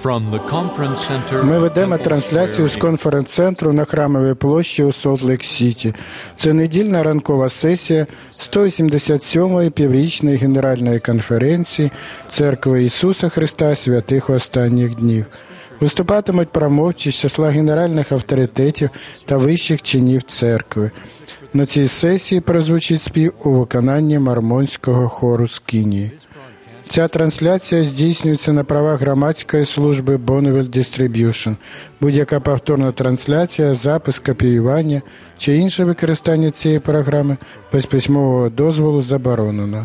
Ми ведемо трансляцію з конференц-центру на Храмовій площі у Солт-Лейк-Сіті. Це недільна ранкова сесія 187-ї піврічної Генеральної конференції Церкви Ісуса Христа Святих Останніх Днів. Виступатимуть промовці з числа генеральних авторитетів та вищих чинів церкви. На цій сесії прозвучить спів у виконанні мормонського хору з Кенії. Ця трансляція здійснюється на правах громадської служби Bonneville Distribution. Будь-яка повторна трансляція, запис, копіювання чи інше використання цієї програми без письмового дозволу заборонено.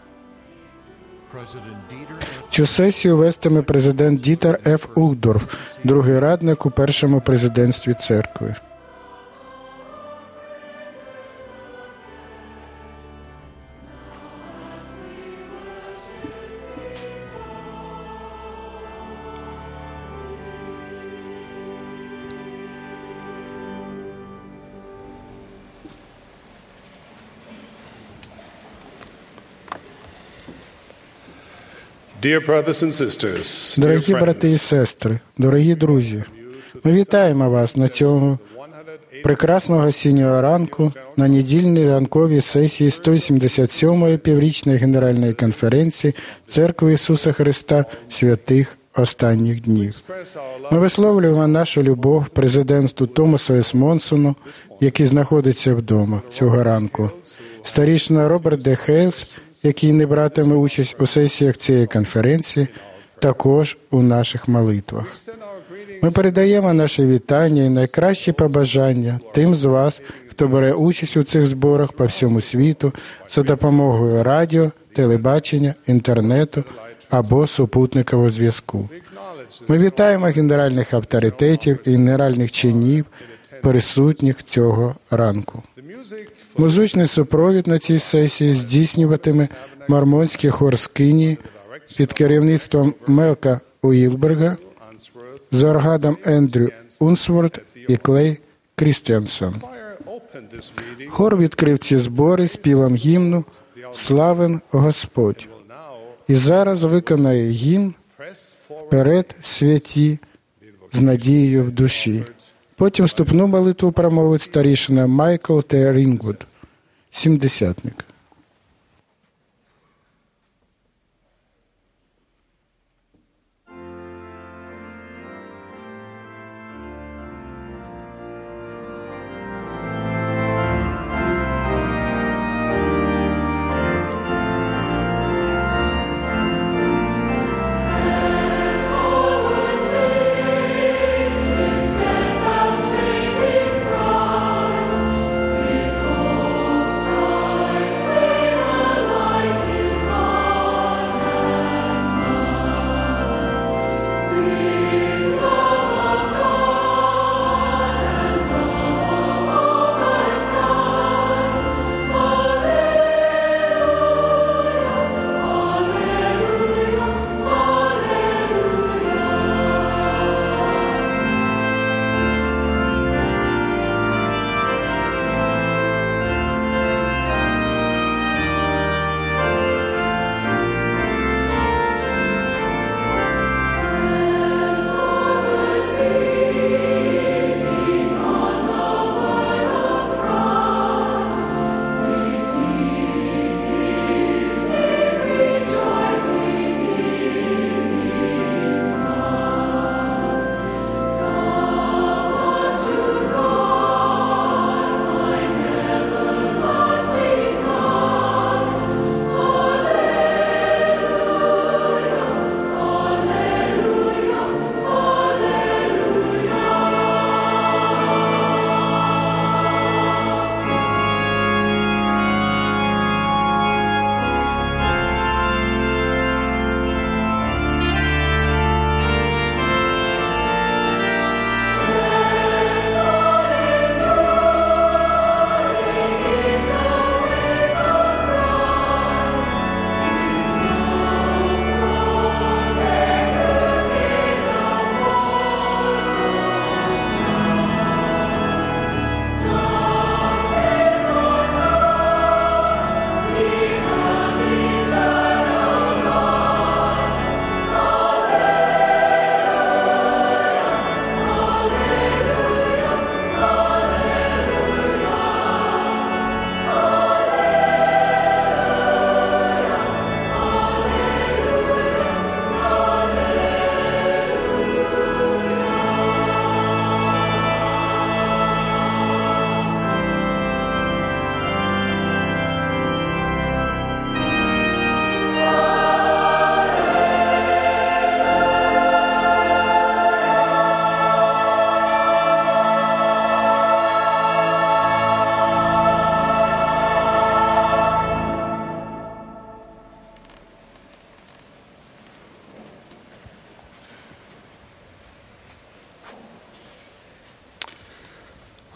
Цю сесію вестиме президент Дітер Ф. Ухдорф, другий радник у першому президентстві церкви. Дорогі брати і сестри, дорогі друзі, ми вітаємо вас на цьому прекрасного осіннього ранку на недільній ранковій сесії 177-ї піврічної Генеральної конференції Церкви Ісуса Христа Святих Останніх Днів. Ми висловлюємо нашу любов президенту Томасу С. Монсону, який знаходиться вдома цього ранку, старішина Роберт Д. Хейлс, який не братиме участь у сесіях цієї конференції, також у наших молитвах. Ми передаємо наші вітання і найкращі побажання тим з вас, хто бере участь у цих зборах по всьому світу за допомогою радіо, телебачення, інтернету або супутникового зв'язку. Ми вітаємо генеральних авторитетів і генеральних чинів, присутніх цього ранку. Музичний супровід на цій сесії здійснюватиме мормонський хор з Кенії під керівництвом Мелка Уілберга, з органом Ендрю Унсворт і Клей Крістенсен. Хор відкрив ці збори співом гімну «Славен Господь». І зараз виконає гімн «Вперед, святі, з надією в душі». Потім вступну молитву промовить старішина Майкл Т. Рінгвуд, сімдесятник. With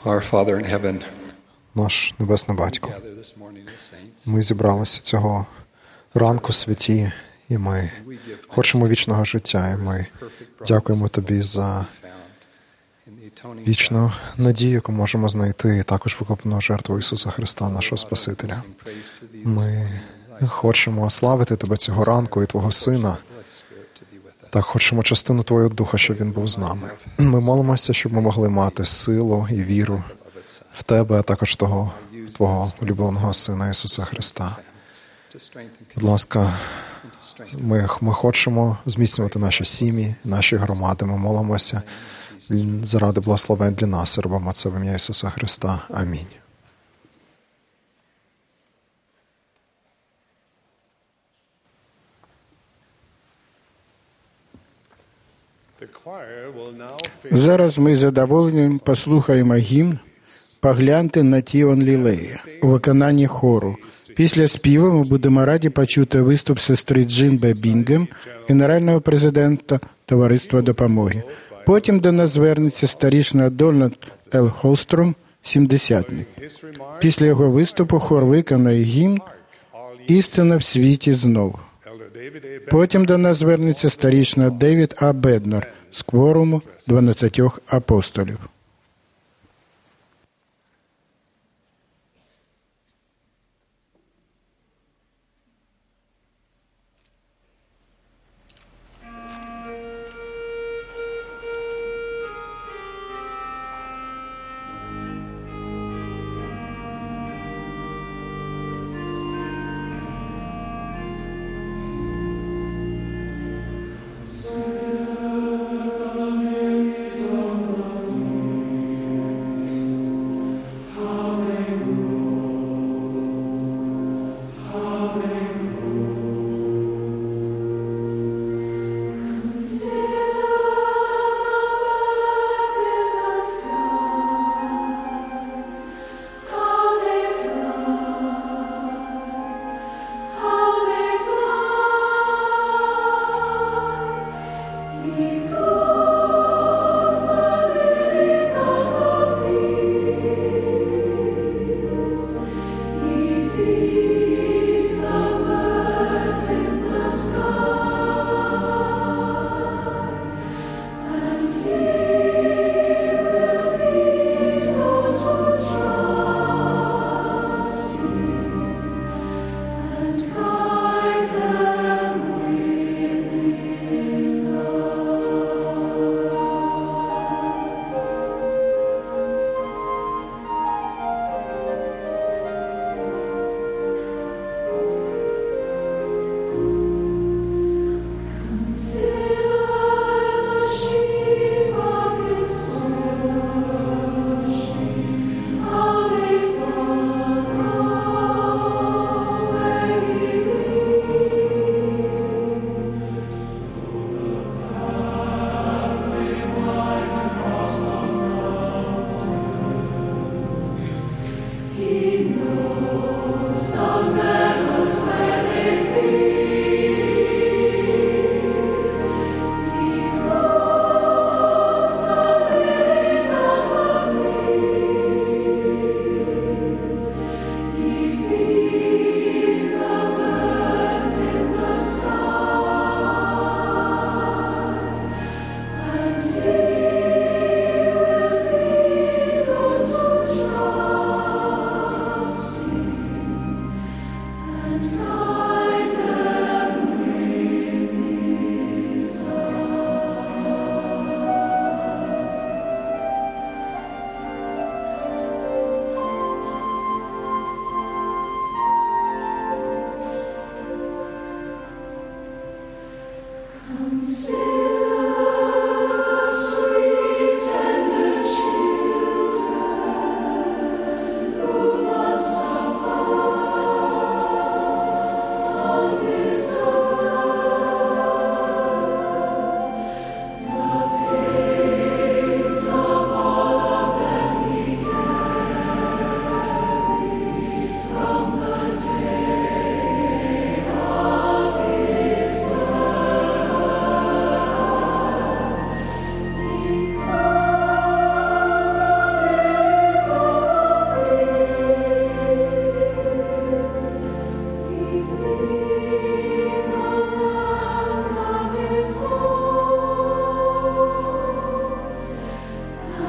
Our Father in heaven, Наш Небесний Батько, gather this morning as saints. ми зібралися цього ранку святі, і ми хочемо вічного життя, і ми дякуємо Тобі за вічну надію, яку можемо знайти, і також викупну жертву Ісуса Христа, нашого Спасителя. Ми хочемо славити Тебе цього ранку і Твого Сина. Так, хочемо частину Твого Духа, щоб Він був з нами. Ми молимося, щоб ми могли мати силу і віру в Тебе, а також Твого улюбленого Сина Ісуса Христа. Будь ласка, ми хочемо зміцнювати наші сім'ї, наші громади. Ми молимося заради благословень для нас. Робимо це в ім'я Ісуса Христа. Амінь. Зараз ми з задоволенням послухаємо гімн «Погляньте на ті он лілеї» у виконанні хору. Після співу ми будемо раді почути виступ сестри Джин Б. Бінгем, генерального президента Товариства допомоги. Потім до нас звернеться старішина Дональд Л. Холстром, 70-ник. Після його виступу хор виконає гімн «Істина в світі знов». Потім до нас звернеться старішина Девід А. Беднер з кворуму 12 апостолів. Sing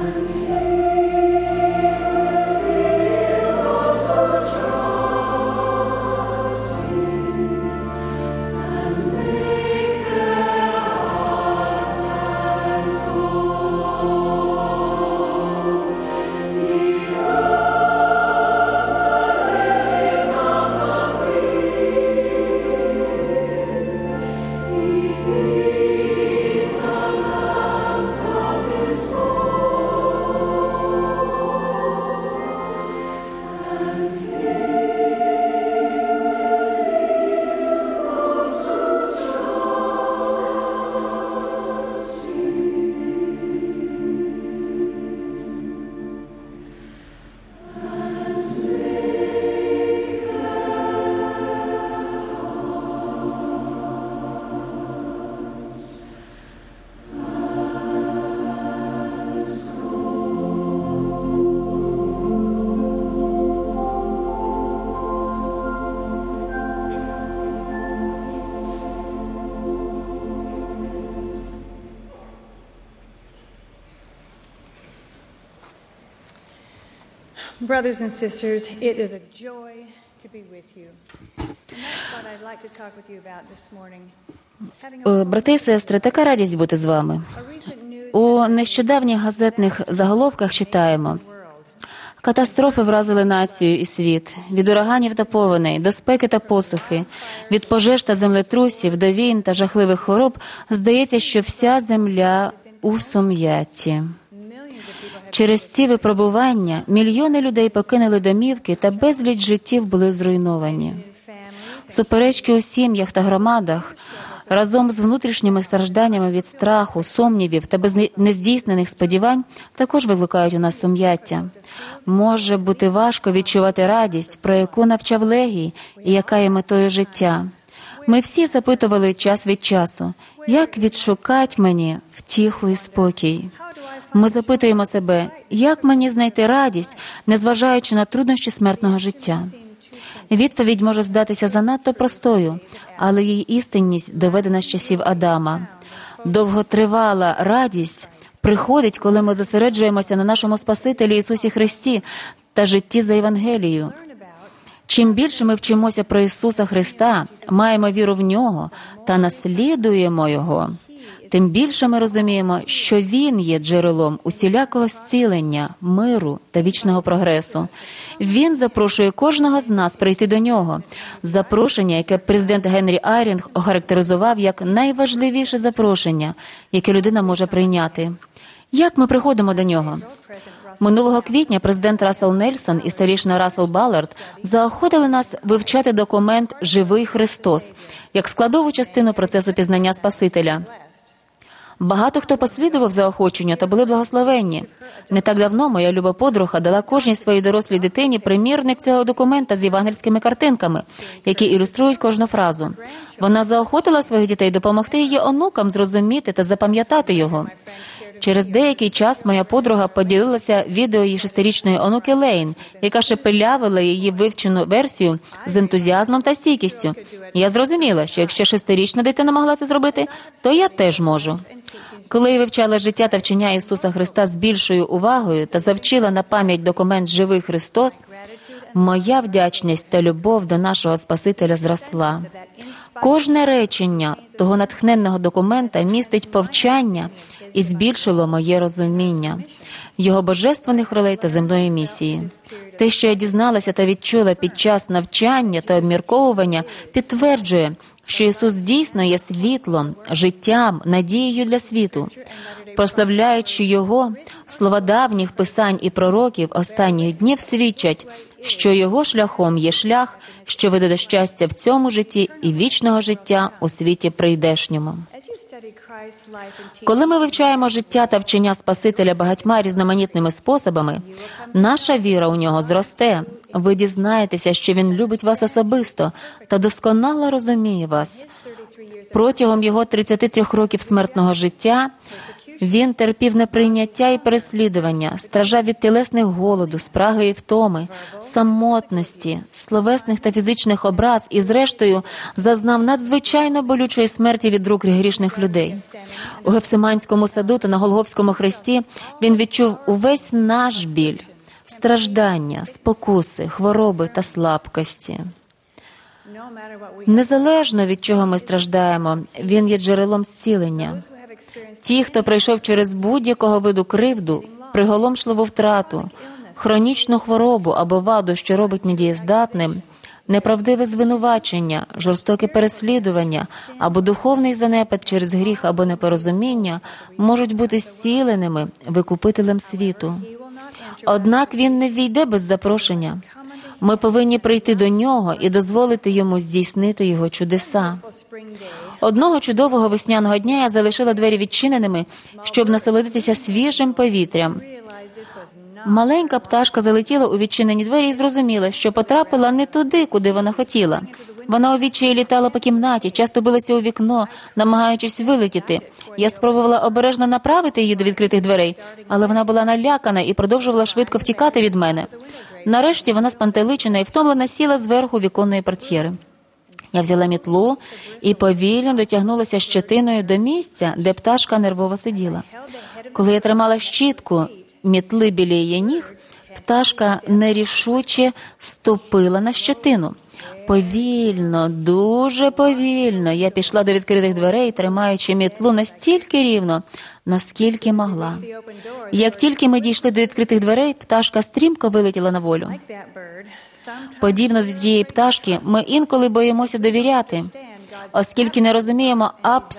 Brothers and sisters, it is a joy to be with you. And that's what I'd like to talk with you about this morning. Брати і сестри, така радість бути з вами. У нещодавніх газетних заголовках читаємо: катастрофи вразили націю і світ. Від ураганів та повеней, до спеки та посухи, від пожеж та землетрусів, до війн та жахливих хвороб, здається, що вся земля у сум'ятті. Через ці випробування мільйони людей покинули домівки та безліч життів були зруйновані. Суперечки у сім'ях та громадах разом з внутрішніми стражданнями від страху, сумнівів та нездійснених сподівань також викликають у нас сум'яття. Може бути важко відчувати радість, про яку навчав Легій і яка є метою життя. Ми всі запитували час від часу, як відшукать мені втіху і спокій. Ми запитуємо себе, як мені знайти радість, незважаючи на труднощі смертного життя. Відповідь може здатися занадто простою, але її істинність доведена з часів Адама. Довготривала радість приходить, коли ми зосереджуємося на нашому Спасителі Ісусі Христі та житті за Євангелією. Чим більше ми вчимося про Ісуса Христа, маємо віру в Нього та наслідуємо Його, тим більше ми розуміємо, що Він є джерелом усілякого зцілення, миру та вічного прогресу. Він запрошує кожного з нас прийти до Нього. Запрошення, яке президент Генрі Айрінг охарактеризував як найважливіше запрошення, яке людина може прийняти. Як ми приходимо до Нього? Минулого квітня президент Рассел Нельсон і старішина Рассел Баллард заохотили нас вивчати документ «Живий Христос» як складову частину процесу пізнання Спасителя. Багато хто послідував заохоченню та були благословенні. Не так давно моя люба подруга дала кожній своїй дорослій дитині примірник цього документа з євангельськими картинками, які ілюструють кожну фразу. Вона заохотила своїх дітей допомогти її онукам зрозуміти та запам'ятати його. Через деякий час моя подруга поділилася відео її 6-річної онуки Лейн, яка шепелявила її вивчену версію з ентузіазмом та стійкістю. Я зрозуміла, що якщо 6-річна дитина могла це зробити, то я теж можу. Коли я вивчала життя та вчення Ісуса Христа з більшою увагою та завчила на пам'ять документ «Живий Христос», моя вдячність та любов до нашого Спасителя зросла. Кожне речення того натхненного документа містить повчання і збільшило моє розуміння Його божественних ролей та земної місії. Те, що я дізналася та відчула під час навчання та обмірковування, підтверджує, що Ісус дійсно є світлом, життям, надією для світу. Прославляючи Його, слова давніх писань і пророків останніх днів свідчать, що Його шляхом є шлях, що веде до щастя в цьому житті і вічного життя у світі прийдешньому. Коли ми вивчаємо життя та вчення Спасителя багатьма різноманітними способами, наша віра у Нього зросте. Ви дізнаєтеся, що Він любить вас особисто та досконало розуміє вас. Протягом Його 33 років смертного життя Він терпів неприйняття і переслідування, страждав від тілесних голоду, спраги і втоми, самотності, словесних та фізичних образ і, зрештою, зазнав надзвичайно болючої смерті від рук грішних людей. У Гефсиманському саду та на Голгофському хресті він відчув увесь наш біль, страждання, спокуси, хвороби та слабкості. Незалежно від чого ми страждаємо, він є джерелом зцілення. Ті, хто пройшов через будь-якого виду кривду, приголомшливу втрату, хронічну хворобу або ваду, що робить недієздатним, неправдиве звинувачення, жорстоке переслідування або духовний занепад через гріх або непорозуміння, можуть бути зціленими Викупителем світу. Однак він не ввійде без запрошення. Ми повинні прийти до нього і дозволити йому здійснити його чудеса. Одного чудового весняного дня я залишила двері відчиненими, щоб насолодитися свіжим повітрям. Маленька пташка залетіла у відчинені двері і зрозуміла, що потрапила не туди, куди вона хотіла. Вона у відчаї літала по кімнаті, часто билася у вікно, намагаючись вилетіти. Я спробувала обережно направити її до відкритих дверей, але вона була налякана і продовжувала швидко втікати від мене. Нарешті вона спантеличена і втомлена сіла зверху віконної портьєри. Я взяла мітлу і повільно дотягнулася щетиною до місця, де пташка нервово сиділа. Коли я тримала щітку мітли біля її ніг, пташка нерішуче ступила на щетину. Повільно, дуже повільно я пішла до відкритих дверей, тримаючи мітлу настільки рівно, наскільки могла. Як тільки ми дійшли до відкритих дверей, пташка стрімко вилетіла на волю. Подібно до тієї пташки, ми інколи боїмося довіряти, оскільки не розуміємо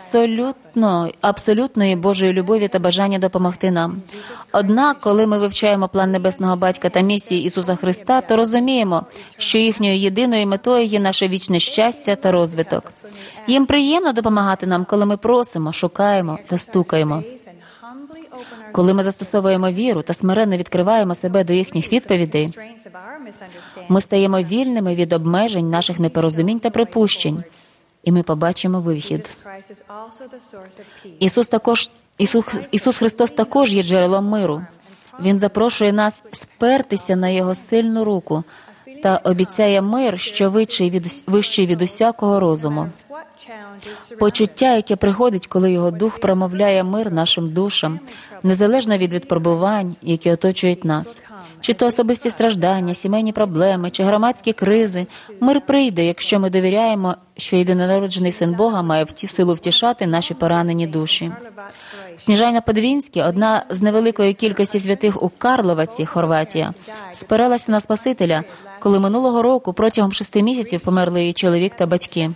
абсолютної Божої любові та бажання допомогти нам. Однак, коли ми вивчаємо план Небесного Батька та місію Ісуса Христа, то розуміємо, що їхньою єдиною метою є наше вічне щастя та розвиток. Їм приємно допомагати нам, коли ми просимо, шукаємо та стукаємо. Коли ми застосовуємо віру та смиренно відкриваємо себе до їхніх відповідей, ми стаємо вільними від обмежень наших непорозумінь та припущень. І ми побачимо вихід. Ісус Христос також є джерелом миру. Він запрошує нас спертися на Його сильну руку та обіцяє мир, що вищий від усякого розуму. Почуття, яке приходить, коли Його Дух промовляє мир нашим душам, незалежно від випробувань, які оточують нас. Чи то особисті страждання, сімейні проблеми, чи громадські кризи, мир прийде, якщо ми довіряємо, що єдинонароджений Син Бога має силу втішати наші поранені душі. Сніжана Подвінська, одна з невеликої кількості святих у Карловаці, Хорватія, спиралася на Спасителя, коли минулого року протягом 6 місяців померли її чоловік та батьки.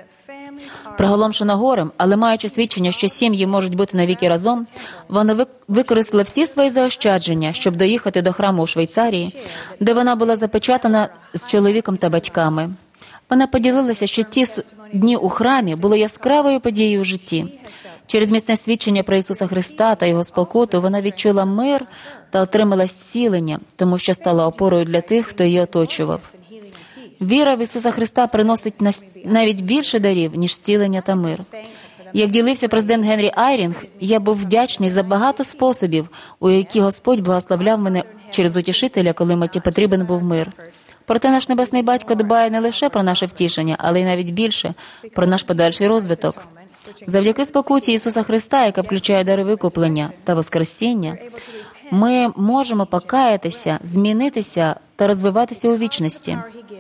Приголомшена горем, але маючи свідчення, що сім'ї можуть бути навіки разом, вона використала всі свої заощадження, щоб доїхати до храму у Швейцарії, де вона була запечатана з чоловіком та батьками. Вона поділилася, що ті дні у храмі були яскравою подією у житті. Через міцне свідчення про Ісуса Христа та Його спокуту вона відчула мир та отримала зцілення, тому що стала опорою для тих, хто її оточував. Віра в Ісуса Христа приносить навіть більше дарів, ніж зцілення та мир. Як ділився президент Генрі Айрінг, я був вдячний за багато способів, у які Господь благословляв мене через утішителя, коли мені потрібен був мир. Проте наш Небесний Батько дбає не лише про наше втішення, але й навіть більше про наш подальший розвиток. Завдяки спокуті Ісуса Христа, яка включає дари викуплення та воскресіння, ми можемо покаятися, змінитися та розвиватися у вічності.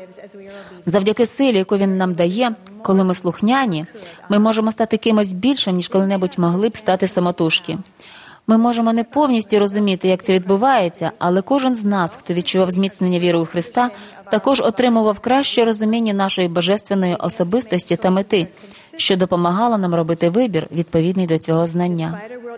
Завдяки силі, яку Він нам дає, коли ми слухняні, ми можемо стати кимось більшим, ніж коли-небудь могли б стати самотужки. Ми можемо не повністю розуміти, як це відбувається, але кожен з нас, хто відчував зміцнення віри у Христа, також отримував краще розуміння нашої божественної особистості та мети, що допомагало нам робити вибір, відповідний до цього знання.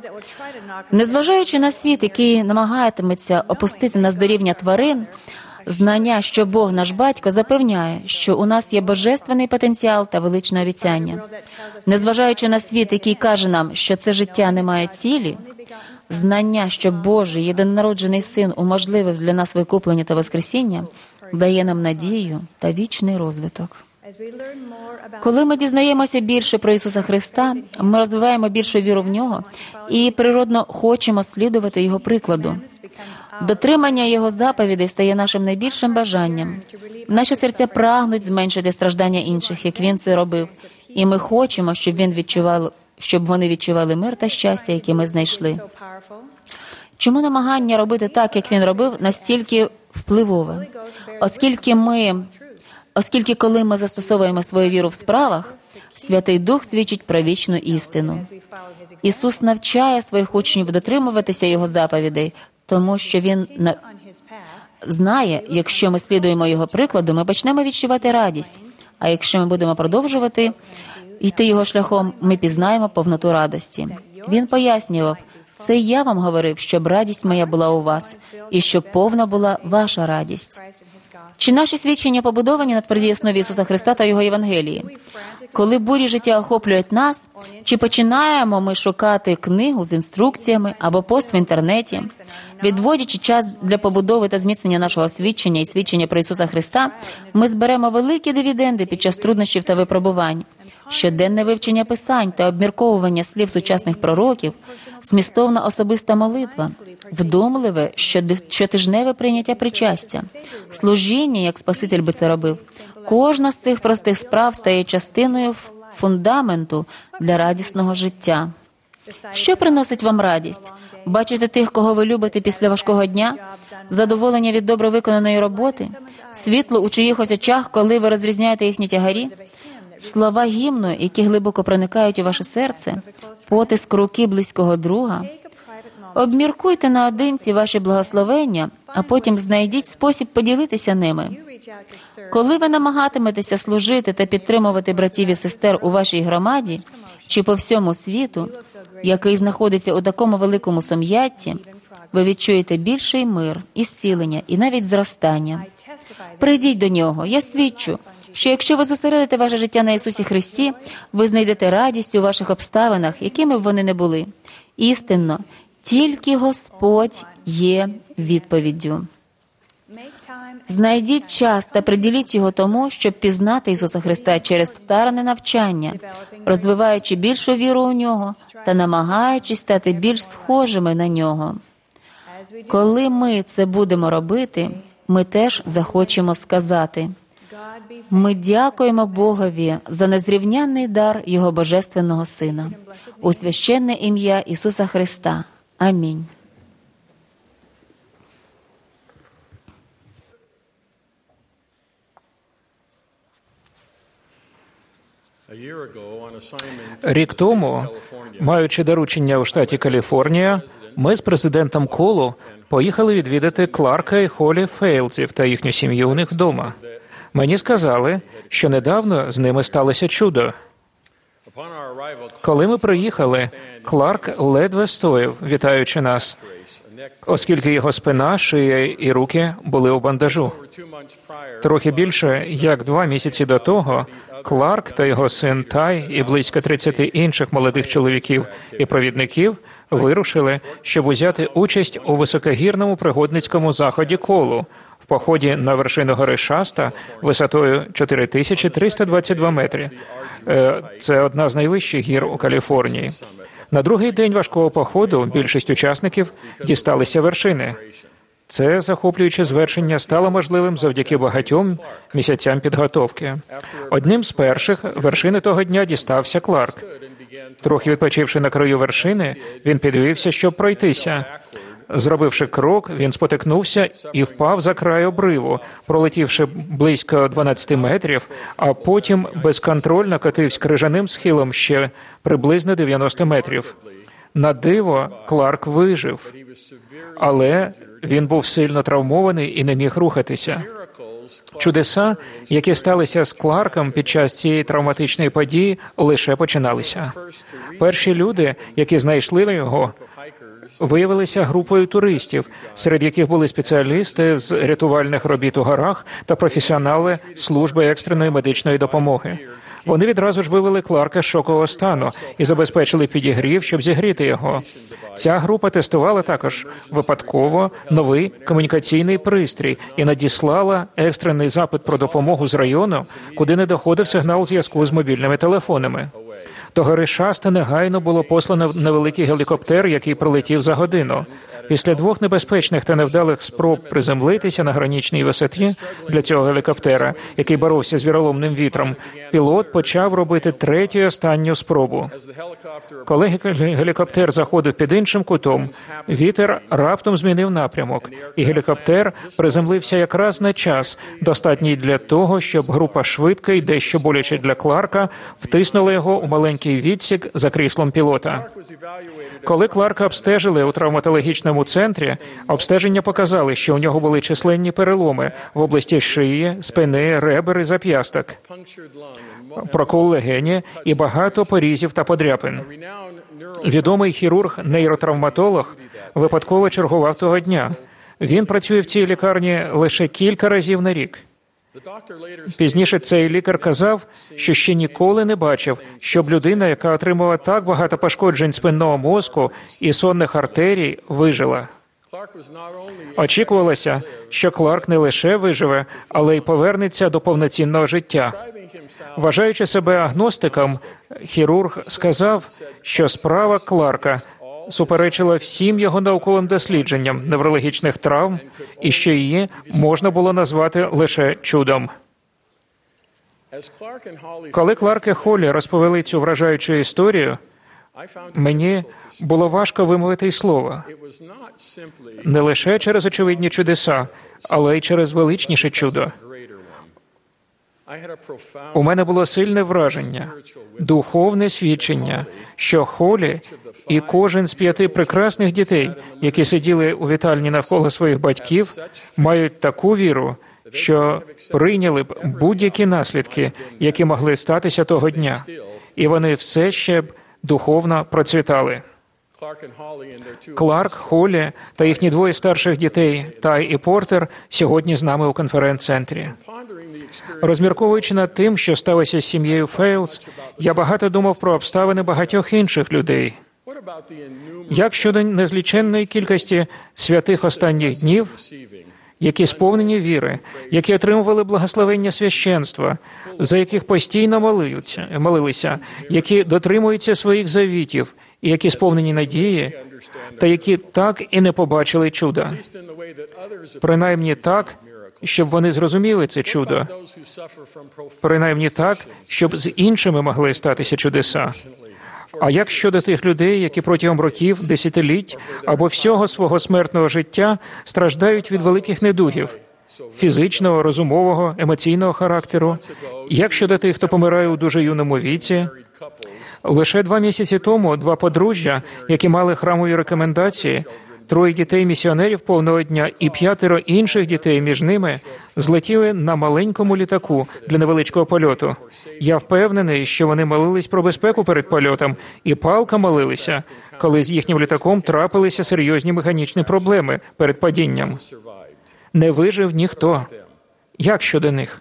Незважаючи на світ, який намагатиметься опустити нас до рівня тварин, знання, що Бог наш Батько, запевняє, що у нас є божественний потенціал та величне обіцяння. Незважаючи на світ, який каже нам, що це життя не має цілі, знання, що Божий єдинонароджений Син уможливив для нас викуплення та воскресіння, дає нам надію та вічний розвиток. Коли ми дізнаємося більше про Ісуса Христа, ми розвиваємо більшу віру в Нього і природно хочемо слідувати Його прикладу. Дотримання Його заповідей стає нашим найбільшим бажанням. Наші серця прагнуть зменшити страждання інших, як Він це робив. І ми хочемо, щоб вони відчували мир та щастя, яке ми знайшли. Чому намагання робити так, як Він робив, настільки впливове? Оскільки коли ми застосовуємо свою віру в справах, Святий Дух свідчить про вічну істину. Ісус навчає своїх учнів дотримуватися Його заповідей, тому що Він знає, якщо ми слідуємо Його прикладу, ми почнемо відчувати радість. А якщо ми будемо продовжувати йти Його шляхом, ми пізнаємо повноту радості. Він пояснював, це я вам говорив, щоб радість моя була у вас, і щоб повна була ваша радість. Чи наші свідчення побудовані на твердій основі Ісуса Христа та Його Євангелії? Коли бурі життя охоплюють нас, чи починаємо ми шукати книгу з інструкціями або пост в інтернеті? Відводячи час для побудови та зміцнення нашого свідчення і свідчення про Ісуса Христа, ми зберемо великі дивіденди під час труднощів та випробувань. Щоденне вивчення Писань та обмірковування слів сучасних пророків, змістовна особиста молитва, вдумливе щотижневе прийняття причастя, служіння, як Спаситель би це робив. Кожна з цих простих справ стає частиною фундаменту для радісного життя. Що приносить вам радість? Бачити тих, кого ви любите після важкого дня? Задоволення від добре виконаної роботи? Світло у чиїхось очах, коли ви розрізняєте їхні тягарі? Слова гімну, які глибоко проникають у ваше серце? Потиск руки близького друга? Обміркуйте наодинці ваші благословення, а потім знайдіть спосіб поділитися ними. Коли ви намагатиметеся служити та підтримувати братів і сестер у вашій громаді чи по всьому світу, який знаходиться у такому великому сум'ятті, ви відчуєте більший мир, ісцілення і навіть зростання. Прийдіть до Нього, я свідчу, що якщо ви зосередите ваше життя на Ісусі Христі, ви знайдете радість у ваших обставинах, якими б вони не були. Істинно, тільки Господь є відповіддю. Знайдіть час та приділіть його тому, щоб пізнати Ісуса Христа через старане навчання, розвиваючи більшу віру у Нього та намагаючись стати більш схожими на Нього. Коли ми це будемо робити, ми теж захочемо сказати: ми дякуємо Богові за незрівнянний дар Його Божественного Сина. У священне ім'я Ісуса Христа. Амінь. Рік тому, маючи доручення у штаті Каліфорнія, ми з президентом Колу поїхали відвідати Кларка і Холі Фейлзів та їхню сім'ю у них вдома. Мені сказали, що недавно з ними сталося чудо. Коли ми приїхали, Кларк ледве стояв, вітаючи нас, оскільки його спина, шия і руки були у бандажу. Трохи більше, як 2 місяці до того, Кларк та його син Тай і близько 30 інших молодих чоловіків і провідників вирушили, щоб узяти участь у високогірному пригодницькому заході Колу в поході на вершину гори Шаста висотою 4322 метри. Це одна з найвищих гір у Каліфорнії. На другий день важкого походу більшість учасників дісталися вершини. Це захоплююче звершення стало можливим завдяки багатьом місяцям підготовки. Одним з перших вершини того дня дістався Кларк. Трохи відпочивши на краю вершини, він підвівся, щоб пройтися. Зробивши крок, він спотикнувся і впав за край обриву, пролетівши близько 12 метрів, а потім безконтрольно катився крижаним схилом ще приблизно 90 метрів. На диво, Кларк вижив, але він був сильно травмований і не міг рухатися. Чудеса, які сталися з Кларком під час цієї травматичної події, лише починалися. Перші люди, які знайшли його, виявилися групою туристів, серед яких були спеціалісти з рятувальних робіт у горах та професіонали служби екстреної медичної допомоги. Вони відразу ж вивели Кларка з шокового стану і забезпечили підігрів, щоб зігріти його. Ця група тестувала також випадково новий комунікаційний пристрій і надіслала екстрений запит про допомогу з району, куди не доходив сигнал зв'язку з мобільними телефонами. До гори Шаста негайно було послано невеликий гелікоптер, який прилетів за годину. Після 2 небезпечних та невдалих спроб приземлитися на граничній висоті для цього гелікоптера, який боровся з віроломним вітром, пілот почав робити 3-ю і останню спробу. Коли гелікоптер заходив під іншим кутом, вітер раптом змінив напрямок, і гелікоптер приземлився якраз на час, достатній для того, щоб група швидко і дещо боляче для Кларка втиснула його у маленький відсік за кріслом пілота. Коли Кларка обстежили у травматологічному центрі, обстеження показали, що у нього були численні переломи в області шиї, спини, ребер і зап'ясток, прокол легені і багато порізів та подряпин. Відомий хірург-нейротравматолог випадково чергував того дня. Він працює в цій лікарні лише кілька разів на рік. Пізніше цей лікар казав, що ще ніколи не бачив, щоб людина, яка отримала так багато пошкоджень спинного мозку і сонних артерій, вижила. Очікувалося, що Кларк не лише виживе, але й повернеться до повноцінного життя. Вважаючи себе агностиком, хірург сказав, що справа Кларка суперечила всім його науковим дослідженням неврологічних травм і що її можна було назвати лише чудом. Коли Кларк і Холлі розповіли цю вражаючу історію, мені було важко вимовити й слова. Не лише через очевидні чудеса, але й через величніше чудо. У мене було сильне враження, духовне свідчення, що Холлі і кожен з 5 прекрасних дітей, які сиділи у вітальні навколо своїх батьків, мають таку віру, що прийняли б будь-які наслідки, які могли статися того дня, і вони все ще б духовно процвітали. Кларк, Холлі та їхні 2 старших дітей, Тай і Портер, сьогодні з нами у конференц-центрі. Розмірковуючи над тим, що сталося з сім'єю Фейлс, я багато думав про обставини багатьох інших людей. Як щодо незліченної кількості святих останніх днів, які сповнені віри, які отримували благословення священства, за яких постійно молилися, які дотримуються своїх завітів, і які сповнені надії, та які так і не побачили чуда. Принаймні так, щоб вони зрозуміли це чудо. Принаймні так, щоб з іншими могли статися чудеса. А як щодо тих людей, які протягом років, десятиліть або всього свого смертного життя страждають від великих недугів – фізичного, розумового, емоційного характеру? Як щодо тих, хто помирає у дуже юному віці? Лише 2 місяці тому 2 подружжя, які мали храмові рекомендації, 3 дітей-місіонерів повного дня і 5 інших дітей між ними злетіли на маленькому літаку для невеличкого польоту. Я впевнений, що вони молились про безпеку перед польотом і палко молилися, коли з їхнім літаком трапилися серйозні механічні проблеми перед падінням. Не вижив ніхто. Як щодо них?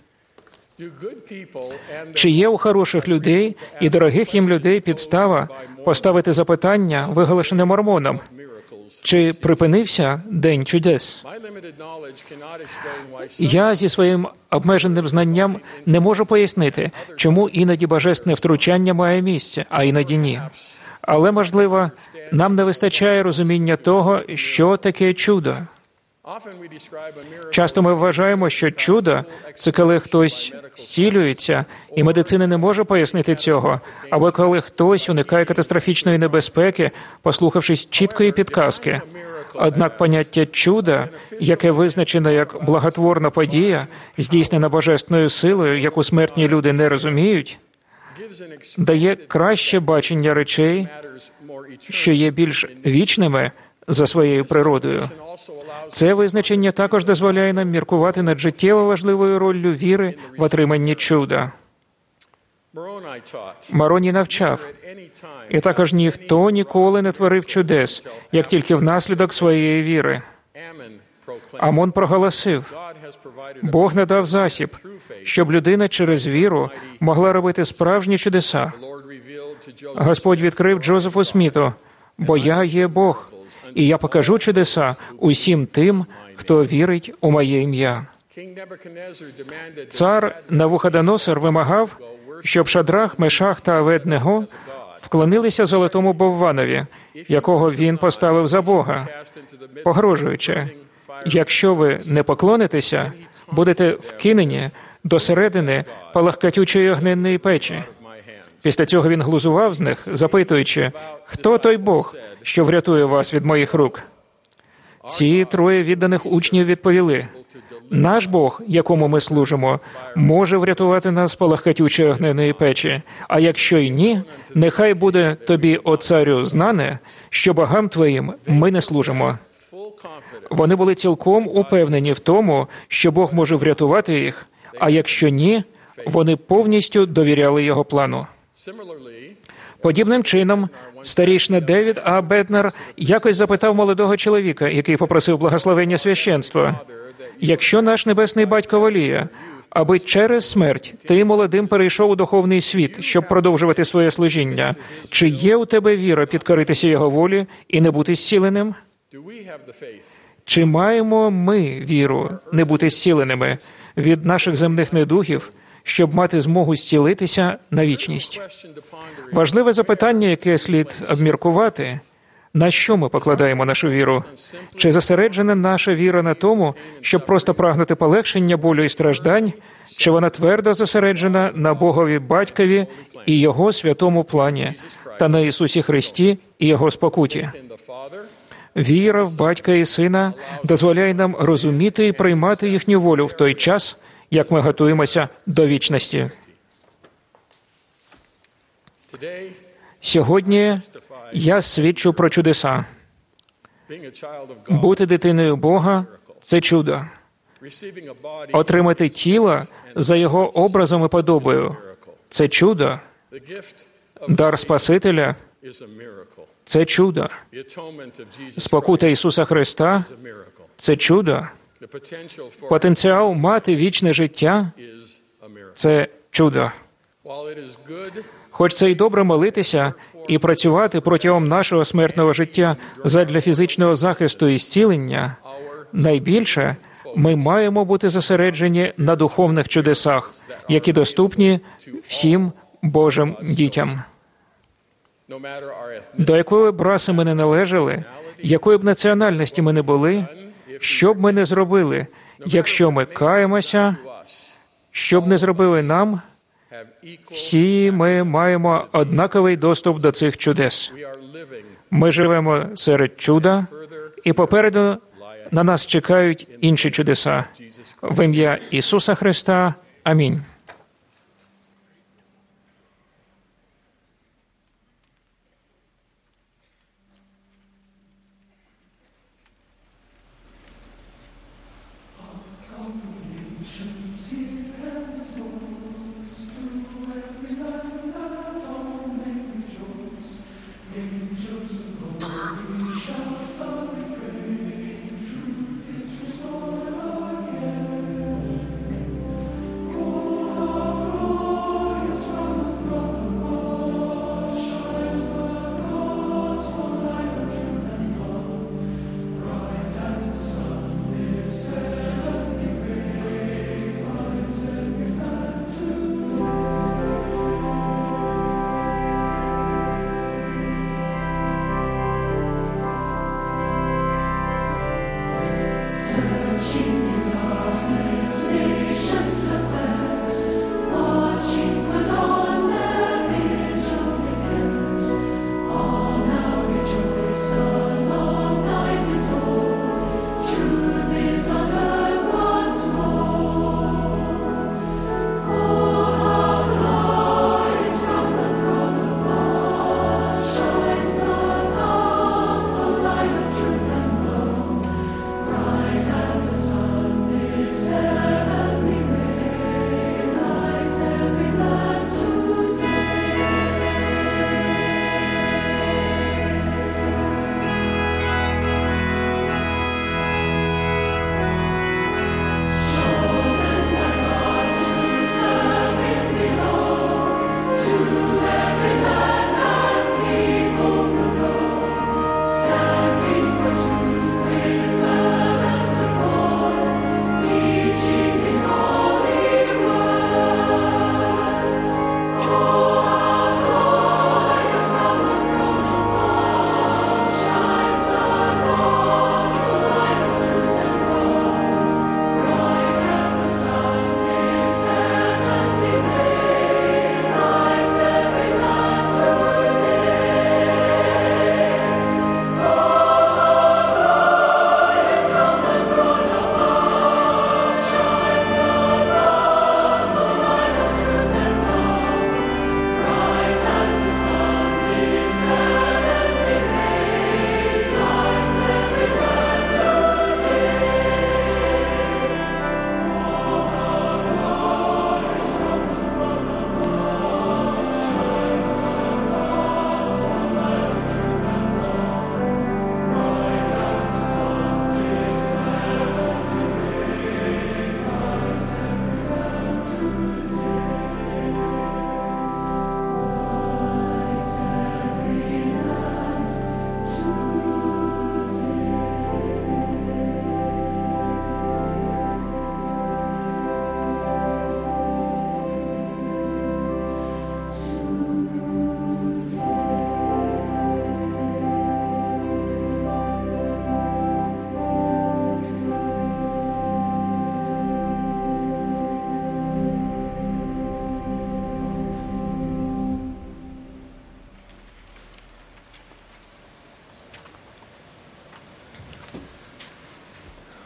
Чи є у хороших людей і дорогих їм людей підстава поставити запитання, виголошене мормоном? Чи припинився День чудес? Я зі своїм обмеженим знанням не можу пояснити, чому іноді божественне втручання має місце, а іноді ні. Але, можливо, нам не вистачає розуміння того, що таке чудо. Часто ми вважаємо, що чудо – це коли хтось зцілюється, і медицина не може пояснити цього, або коли хтось уникає катастрофічної небезпеки, послухавшись чіткої підказки. Однак поняття чуда, яке визначено як благотворна подія, здійснена божественною силою, яку смертні люди не розуміють, дає краще бачення речей, що є більш вічними за своєю природою. Це визначення також дозволяє нам міркувати над життєво важливою роллю віри в отриманні чуда. Мороні навчав, і також ніхто ніколи не творив чудес, як тільки внаслідок своєї віри. Амон проголосив: Бог надав засіб, щоб людина через віру могла робити справжні чудеса. Господь відкрив Джозефу Сміту: бо я є Бог, і я покажу чудеса усім тим, хто вірить у моє ім'я. Цар Навуходоносор вимагав, щоб Шадрах, Мешах та Аведнего вклонилися золотому бовванові, якого він поставив за Бога, погрожуючи: якщо ви не поклонитеся, будете вкинені до середини палахкатючої огненної печі. Після цього він глузував з них, запитуючи: хто той Бог, що врятує вас від моїх рук? Ці троє відданих учнів відповіли: наш Бог, якому ми служимо, може врятувати нас з палахкатючої огненної печі. А якщо й ні, нехай буде тобі, о царю, знане, що богам твоїм ми не служимо. Вони були цілком упевнені в тому, що Бог може врятувати їх, а якщо ні, вони повністю довіряли його плану. Подібним чином, старішина Девід А. Беднер якось запитав молодого чоловіка, який попросив благословення священства: якщо наш небесний батько воліє, аби через смерть ти молодим перейшов у духовний світ, щоб продовжувати своє служіння, чи є у тебе віра підкоритися його волі і не бути зціленим? Чи маємо ми віру не бути зціленими від наших земних недугів, щоб мати змогу зцілитися на вічність? Важливе запитання, яке слід обміркувати: на що ми покладаємо нашу віру? Чи зосереджена наша віра на тому, щоб просто прагнути полегшення болю і страждань, чи вона твердо зосереджена на Богові Батькові і Його святому плані, та на Ісусі Христі і Його спокуті? Віра в Батька і Сина дозволяє нам розуміти і приймати їхню волю в той час, як ми готуємося до вічності. Сьогодні я свідчу про чудеса. Бути дитиною Бога – це чудо. Отримати тіло за Його образом і подобою – це чудо. Дар Спасителя – це чудо. Спокута Ісуса Христа – це чудо. Потенціал мати вічне життя – це чудо. Хоч це й добре молитися і працювати протягом нашого смертного життя задля фізичного захисту і зцілення, найбільше ми маємо бути зосереджені на духовних чудесах, які доступні всім Божим дітям. До якої б раси ми не належали, якої б національності ми не були, що б ми не зробили, якщо ми каємося, що б не зробили нам, всі ми маємо однаковий доступ до цих чудес. Ми живемо серед чуда, і попереду на нас чекають інші чудеса. В ім'я Ісуса Христа. Амінь. Oh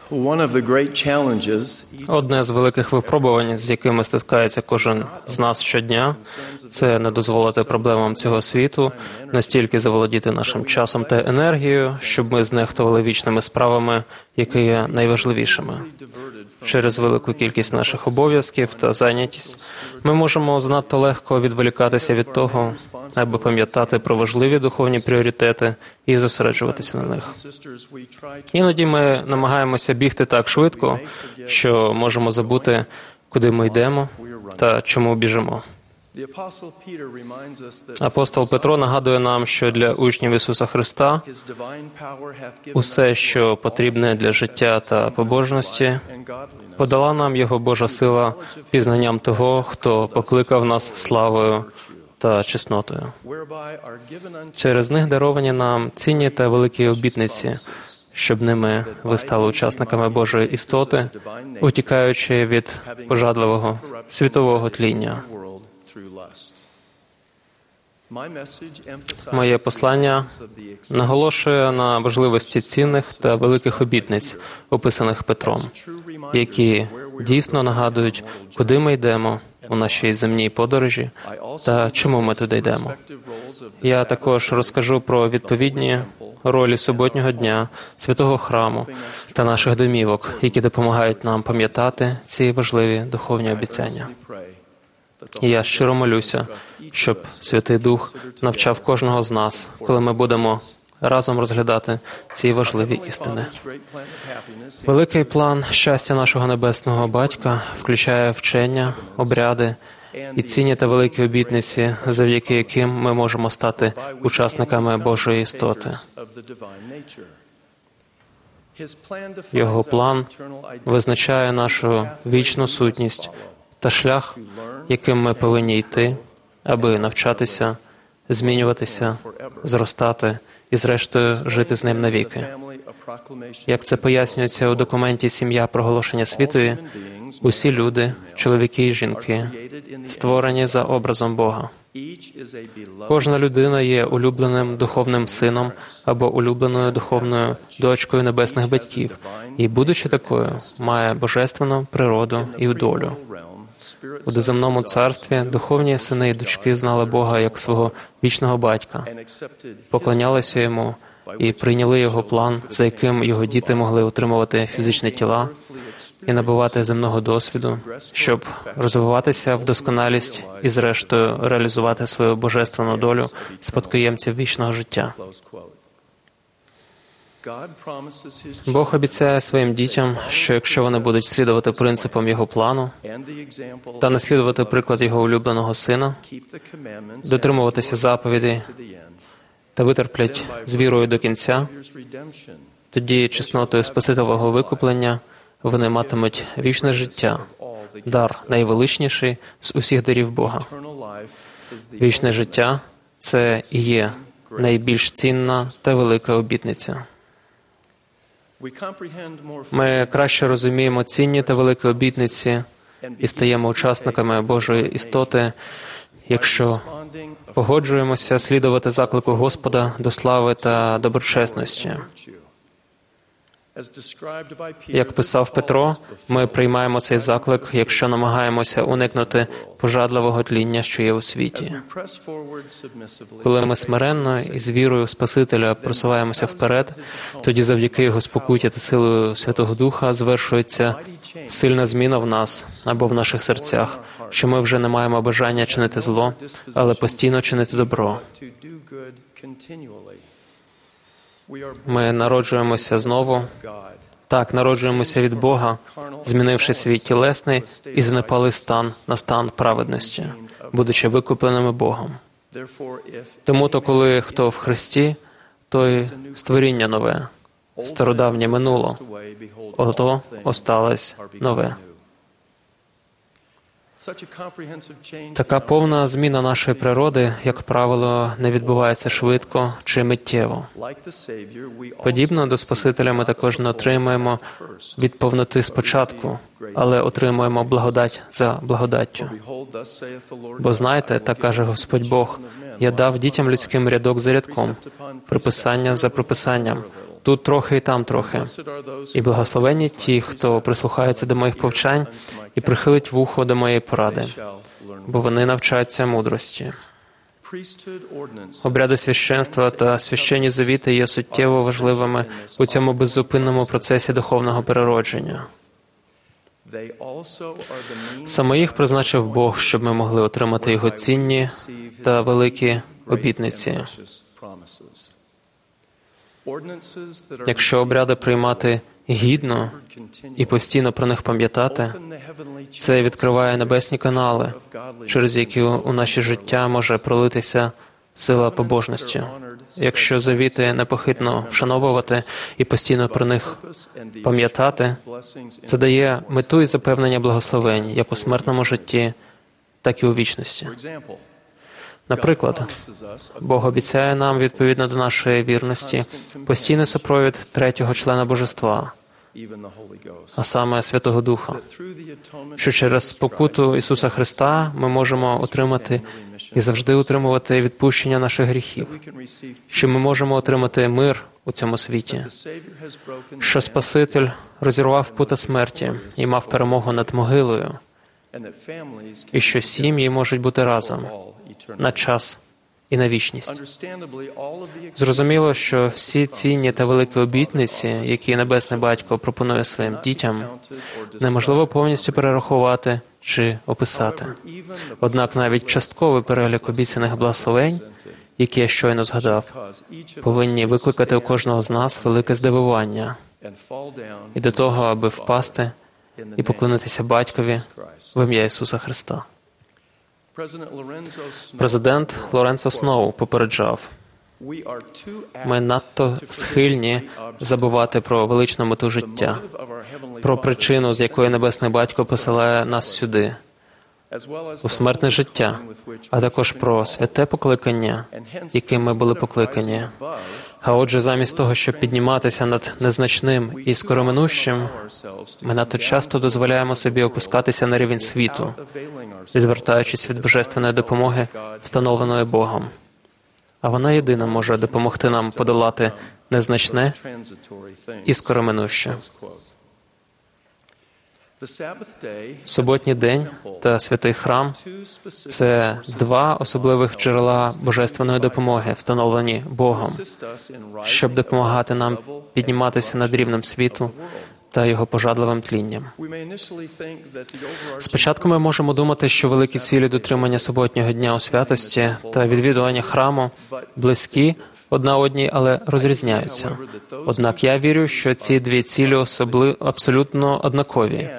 Одне з великих випробувань, з якими стикається кожен з нас щодня, це не дозволити проблемам цього світу настільки заволодіти нашим часом та енергією, щоб ми знехтували вічними справами, які є найважливішими. Через велику кількість наших обов'язків та зайнятість ми можемо занадто легко відволікатися від того, аби пам'ятати про важливі духовні пріоритети і зосереджуватися на них. Іноді ми намагаємося бігти так швидко, що можемо забути, куди ми йдемо та чому біжимо. Апостол Петро нагадує нам, що для учнів Ісуса Христа усе, що потрібне для життя та побожності, подала нам Його Божа сила пізнанням того, хто покликав нас славою та чеснотою. Через них даровані нам цінні та великі обітниці, щоб ними ви стали учасниками Божої істоти, утікаючи від пожадливого світового тління. Моє послання наголошує на важливості цінних та великих обітниць, описаних Петром, які дійсно нагадують, куди ми йдемо у нашій земній подорожі та чому ми туди йдемо. Я також розкажу про відповідні ролі суботнього дня, святого храму та наших домівок, які допомагають нам пам'ятати ці важливі духовні обіцяння. І я щиро молюся, щоб Святий Дух навчав кожного з нас, коли ми будемо разом розглядати ці важливі істини. Великий план щастя нашого Небесного Батька включає вчення, обряди і цінні та великі обітниці, завдяки яким ми можемо стати учасниками Божої істоти. Його план визначає нашу вічну сутність та шлях, яким ми повинні йти, аби навчатися, змінюватися, зростати і, зрештою, жити з ним навіки. Як це пояснюється у документі «Сім'я. Проголошення світові», усі люди, чоловіки і жінки, створені за образом Бога. Кожна людина є улюбленим духовним сином або улюбленою духовною дочкою небесних батьків і, будучи такою, має божественну природу і долю. У доземному царстві духовні сини і дочки знали Бога як свого вічного батька, поклонялися Йому і прийняли Його план, за яким Його діти могли отримувати фізичні тіла і набувати земного досвіду, щоб розвиватися в досконалість і, зрештою, реалізувати свою божественну долю спадкоємців вічного життя. Бог обіцяє своїм дітям, що якщо вони будуть слідувати принципам Його плану та наслідувати приклад Його улюбленого Сина, дотримуватися заповідей та витерплять з вірою до кінця, тоді чеснотою Спасителевого викуплення вони матимуть вічне життя, дар найвеличніший з усіх дарів Бога. Вічне життя – це і є найбільш цінна та велика обітниця. Ми краще розуміємо цінні та великі обітниці і стаємо учасниками Божої істоти, якщо погоджуємося слідувати заклику Господа до слави та доброчесності. Як писав Петро, ми приймаємо цей заклик, якщо намагаємося уникнути пожадливого тління, що є у світі. Коли ми смиренно і з вірою в Спасителя просуваємося вперед, тоді завдяки Його спокуті та силою Святого Духа звершується сильна зміна в нас або в наших серцях, що ми вже не маємо бажання чинити зло, але постійно чинити добро. Ми народжуємося знову. Так, народжуємося від Бога, змінивши свій тілесний і занепалий стан на стан праведності, будучи викупленими Богом. Тому-то, коли хто в Христі, той створіння нове, стародавнє минуло, ото осталось нове. Така повна зміна нашої природи, як правило, не відбувається швидко чи миттєво. Подібно до Спасителя ми також не отримуємо від повноти спочатку, але отримуємо благодать за благодаттю. Бо знаєте, так каже Господь Бог, «Я дав дітям людським рядок за рядком, приписання за приписанням, тут трохи і там трохи. І благословенні ті, хто прислухається до моїх повчань і прихилить вухо до моєї поради, бо вони навчаться мудрості. Обряди священства та священні завіти є суттєво важливими у цьому беззупинному процесі духовного переродження. Саме їх призначив Бог, щоб ми могли отримати Його цінні та великі обітниці. Якщо обряди приймати гідно і постійно про них пам'ятати, це відкриває небесні канали, через які у наше життя може пролитися сила побожності. Якщо завіти непохитно вшановувати і постійно про них пам'ятати, це дає мету і запевнення благословень як у смертному житті, так і у вічності. Наприклад, Бог обіцяє нам, відповідно до нашої вірності, постійний супровід третього члена Божества, а саме Святого Духа, що через спокуту Ісуса Христа ми можемо отримати і завжди утримувати відпущення наших гріхів, що ми можемо отримати мир у цьому світі, що Спаситель розірвав пута смерті і мав перемогу над могилою, і що сім'ї можуть бути разом на час і на вічність. Зрозуміло, що всі цінні та великі обітниці, які Небесний Батько пропонує своїм дітям, неможливо повністю перерахувати чи описати. Однак навіть частковий перелік обіцяних благословень, які я щойно згадав, повинні викликати у кожного з нас велике здивування і до того, аби впасти і поклонитися Батькові в ім'я Ісуса Христа. Президент Лоренцо Сноу попереджав: ми надто схильні забувати про величну мету життя, про причину, з якої Небесний Батько посилає нас сюди, у смертне життя, а також про святе покликання, яким ми були покликані. А отже, замість того, щоб підніматися над незначним і скороминущим, ми надто часто дозволяємо собі опускатися на рівень світу, відвертаючись від божественної допомоги, встановленої Богом. А вона єдина може допомогти нам подолати незначне і скороминуще. Суботній день та святий храм – це два особливих джерела божественної допомоги, встановлені Богом, щоб допомагати нам підніматися над рівнем світу та його пожадливим тлінням. Спочатку ми можемо думати, що великі цілі дотримання суботнього дня у святості та відвідування храму близькі одна одній, але розрізняються. Однак я вірю, що ці дві цілі абсолютно однакові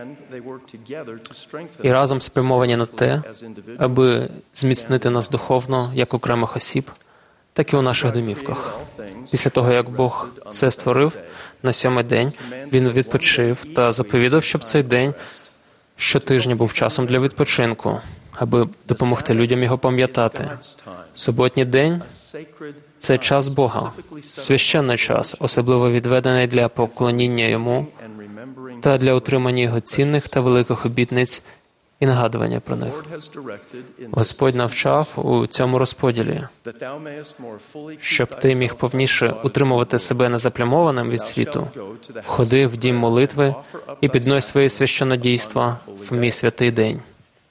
і разом спрямовані на те, аби зміцнити нас духовно, як окремих осіб, так і у наших домівках. Після того, як Бог все створив, на 7-й день Він відпочив та заповідав, щоб цей день щотижня був часом для відпочинку, аби допомогти людям його пам'ятати. Суботній день – це час Бога, священний час, особливо відведений для поклоніння Йому та для утримання Його цінних та великих обітниць і нагадування про них. Господь навчав у цьому розподілі, щоб ти міг повніше утримувати себе незаплямованим від світу, ходи в дім молитви і піднось свої священнодійства в мій святий день.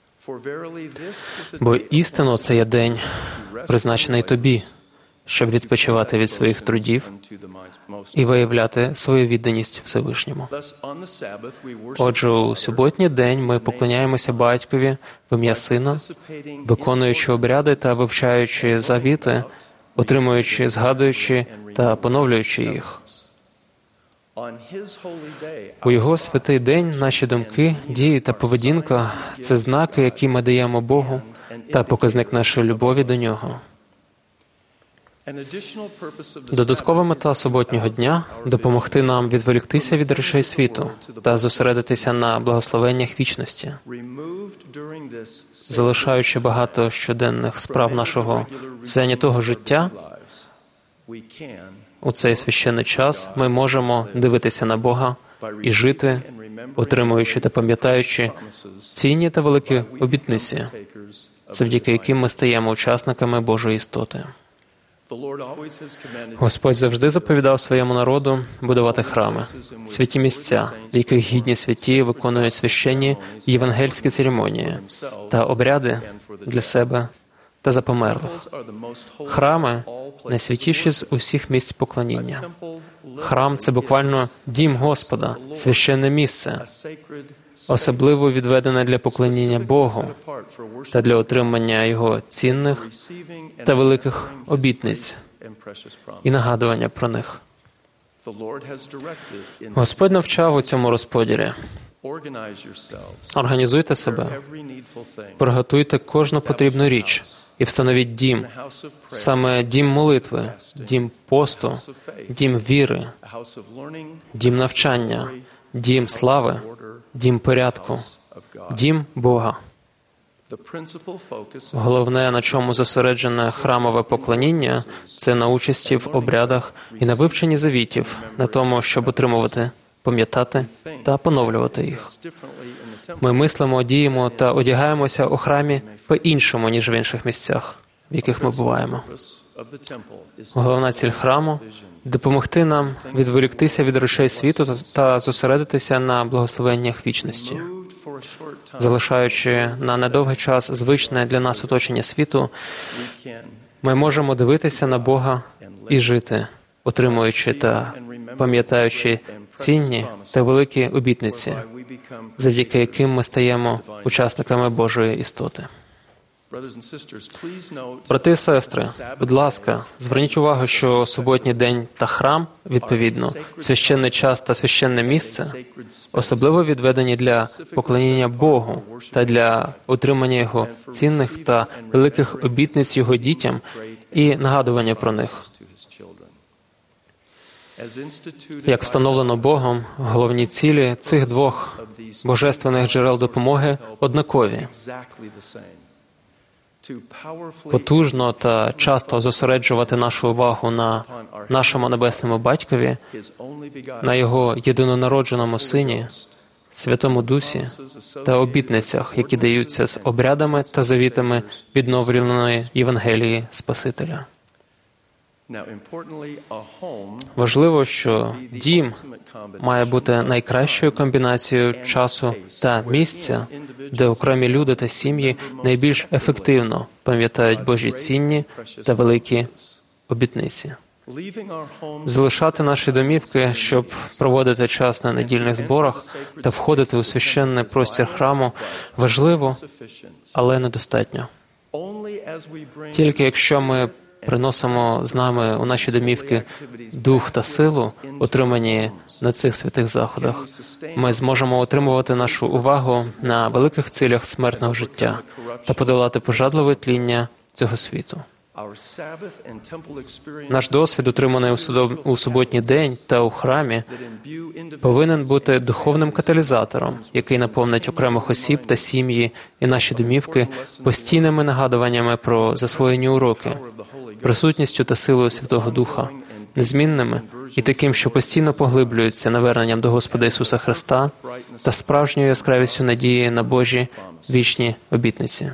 Бо істинно це є день, призначений тобі, щоб відпочивати від своїх трудів і виявляти свою відданість Всевишньому. Отже, у суботній день ми поклоняємося Батькові в ім'я Сина, виконуючи обряди та вивчаючи завіти, отримуючи, згадуючи та поновлюючи їх. У Його святий день наші думки, дії та поведінка – це знаки, які ми даємо Богу, та показник нашої любові до Нього. Додаткова мета суботнього дня – допомогти нам відволіктися від речей світу та зосередитися на благословеннях вічності. Залишаючи багато щоденних справ нашого зайнятого життя, у цей священний час ми можемо дивитися на Бога і жити, отримуючи та пам'ятаючи цінні та великі обітниці, завдяки яким ми стаємо учасниками Божої істоти. Господь завжди заповідав своєму народу будувати храми, святі місця, в яких гідні святі виконують священні євангельські церемонії та обряди для себе та за померлих. Храми – найсвятіші з усіх місць поклоніння. Храм – це буквально дім Господа, священне місце, особливо відведене для поклоніння Богу та для отримання Його цінних та великих обітниць і нагадування про них. Господь навчав у цьому розподілі. Організуйте себе, приготуйте кожну потрібну річ і встановіть дім, саме дім молитви, дім посту, дім віри, дім навчання, дім слави, дім порядку, дім Бога. Головне, на чому зосереджене храмове поклоніння, це на участі в обрядах і на вивченні завітів, на тому, щоб утримувати, пам'ятати та поновлювати їх. Ми мислимо, діємо та одягаємося у храмі по-іншому, ніж в інших місцях, в яких ми буваємо. Головна ціль храму – допомогти нам відволіктися від речей світу та зосередитися на благословеннях вічності. Залишаючи на недовгий час звичне для нас оточення світу, ми можемо дивитися на Бога і жити, отримуючи та пам'ятаючи цінні та великі обітниці, завдяки яким ми стаємо учасниками Божої істоти. Брати і сестри, будь ласка, зверніть увагу, що суботній день та храм, відповідно, священний час та священне місце, особливо відведені для поклоніння Богу та для отримання Його цінних та великих обітниць Його дітям і нагадування про них. Як встановлено Богом, головні цілі цих двох божественних джерел допомоги однакові. Потужно та часто зосереджувати нашу увагу на нашому Небесному Батькові, на Його єдинонародженому Сині, Святому Дусі та обітницях, які даються з обрядами та завітами відновленої Євангелії Спасителя. Важливо, що дім має бути найкращою комбінацією часу та місця, де окремі люди та сім'ї найбільш ефективно пам'ятають Божі цінні та великі обітниці. Залишати наші домівки, щоб проводити час на недільних зборах та входити у священний простір храму, важливо, але недостатньо. Тільки якщо ми приносимо з нами у наші домівки дух та силу, отримані на цих святих заходах, ми зможемо отримувати нашу увагу на великих цілях смертного життя та подолати пожадливе тління цього світу. Наш досвід, отриманий у суботній день та у храмі, повинен бути духовним каталізатором, який наповнить окремих осіб та сім'ї і наші домівки постійними нагадуваннями про засвоєні уроки, присутністю та силою Святого Духа, незмінними і таким, що постійно поглиблюються наверненням до Господа Ісуса Христа та справжньою яскравістю надії на Божі вічні обітниці.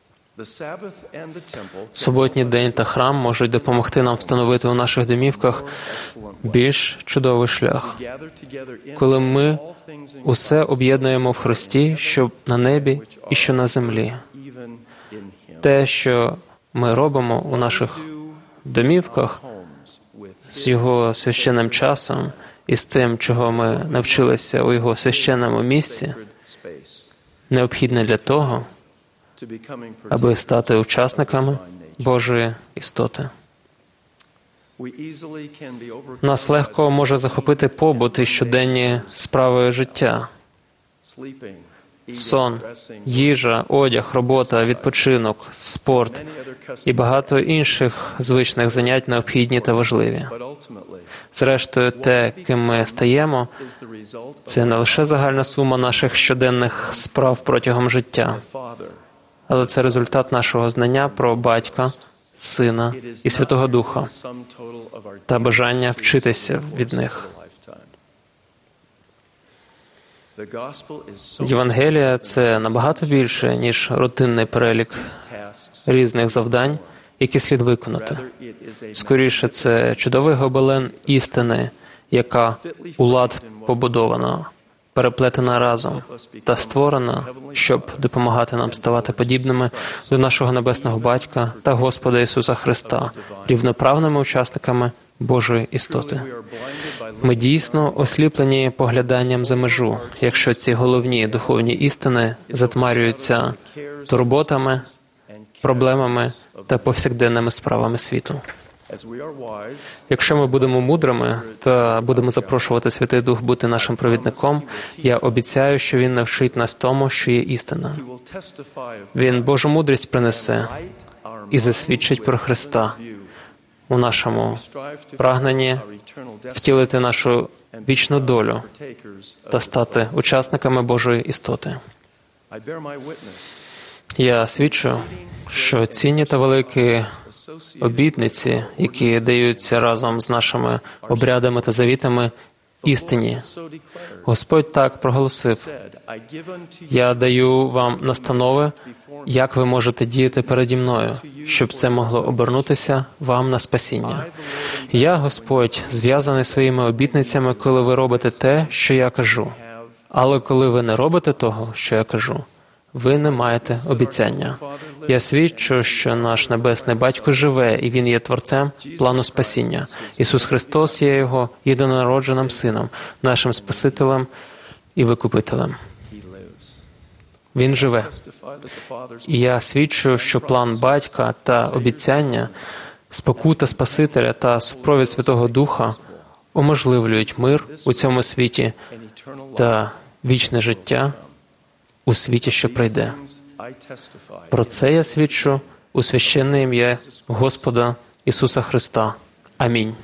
Суботній день та храм можуть допомогти нам встановити у наших домівках більш чудовий шлях, коли ми усе об'єднуємо в Христі, що на небі і що на землі. Те, що ми робимо у наших домівках з Його священним часом і з тим, чого ми навчилися у Його священному місці, необхідне для того, аби стати учасниками Божої істоти. Нас легко може захопити побут і щоденні справи життя. Сон, їжа, одяг, робота, відпочинок, спорт і багато інших звичних занять необхідні та важливі. Зрештою, те, ким ми стаємо, це не лише загальна сума наших щоденних справ протягом життя, але це результат нашого знання про Батька, Сина і Святого Духа та бажання вчитися від них. Євангелія – це набагато більше, ніж рутинний перелік різних завдань, які слід виконати. Скоріше, це чудовий гобелен істини, яка у лад побудована, переплетена разом та створена, щоб допомагати нам ставати подібними до нашого Небесного Батька та Господа Ісуса Христа, рівноправними учасниками Божої істоти. Ми дійсно осліплені погляданням за межу, якщо ці головні духовні істини затмарюються турботами, проблемами та повсякденними справами світу. Якщо ми будемо мудрими та будемо запрошувати Святий Дух бути нашим провідником, я обіцяю, що Він навчить нас тому, що є істина. Він Божу мудрість принесе і засвідчить про Христа у нашому прагненні втілити нашу вічну долю та стати учасниками Божої істоти. Я свідчу, що цінні та великі обітниці, які даються разом з нашими обрядами та завітами, істинні. Господь так проголосив: «Я даю вам настанови, як ви можете діяти переді мною, щоб це могло обернутися вам на спасіння. Я, Господь, зв'язаний своїми обітницями, коли ви робите те, що я кажу. Але коли ви не робите того, що я кажу, ви не маєте обіцяння». Я свідчу, що наш Небесний Батько живе, і Він є Творцем плану спасіння. Ісус Христос є Його єдинонародженим Сином, нашим Спасителем і Викупителем. Він живе. І я свідчу, що план Батька та обіцяння, спокута Спасителя та супровід Святого Духа уможливлюють мир у цьому світі та вічне життя у світі, що прийде. Про це я свідчу у священне ім'я Господа Ісуса Христа. Амінь.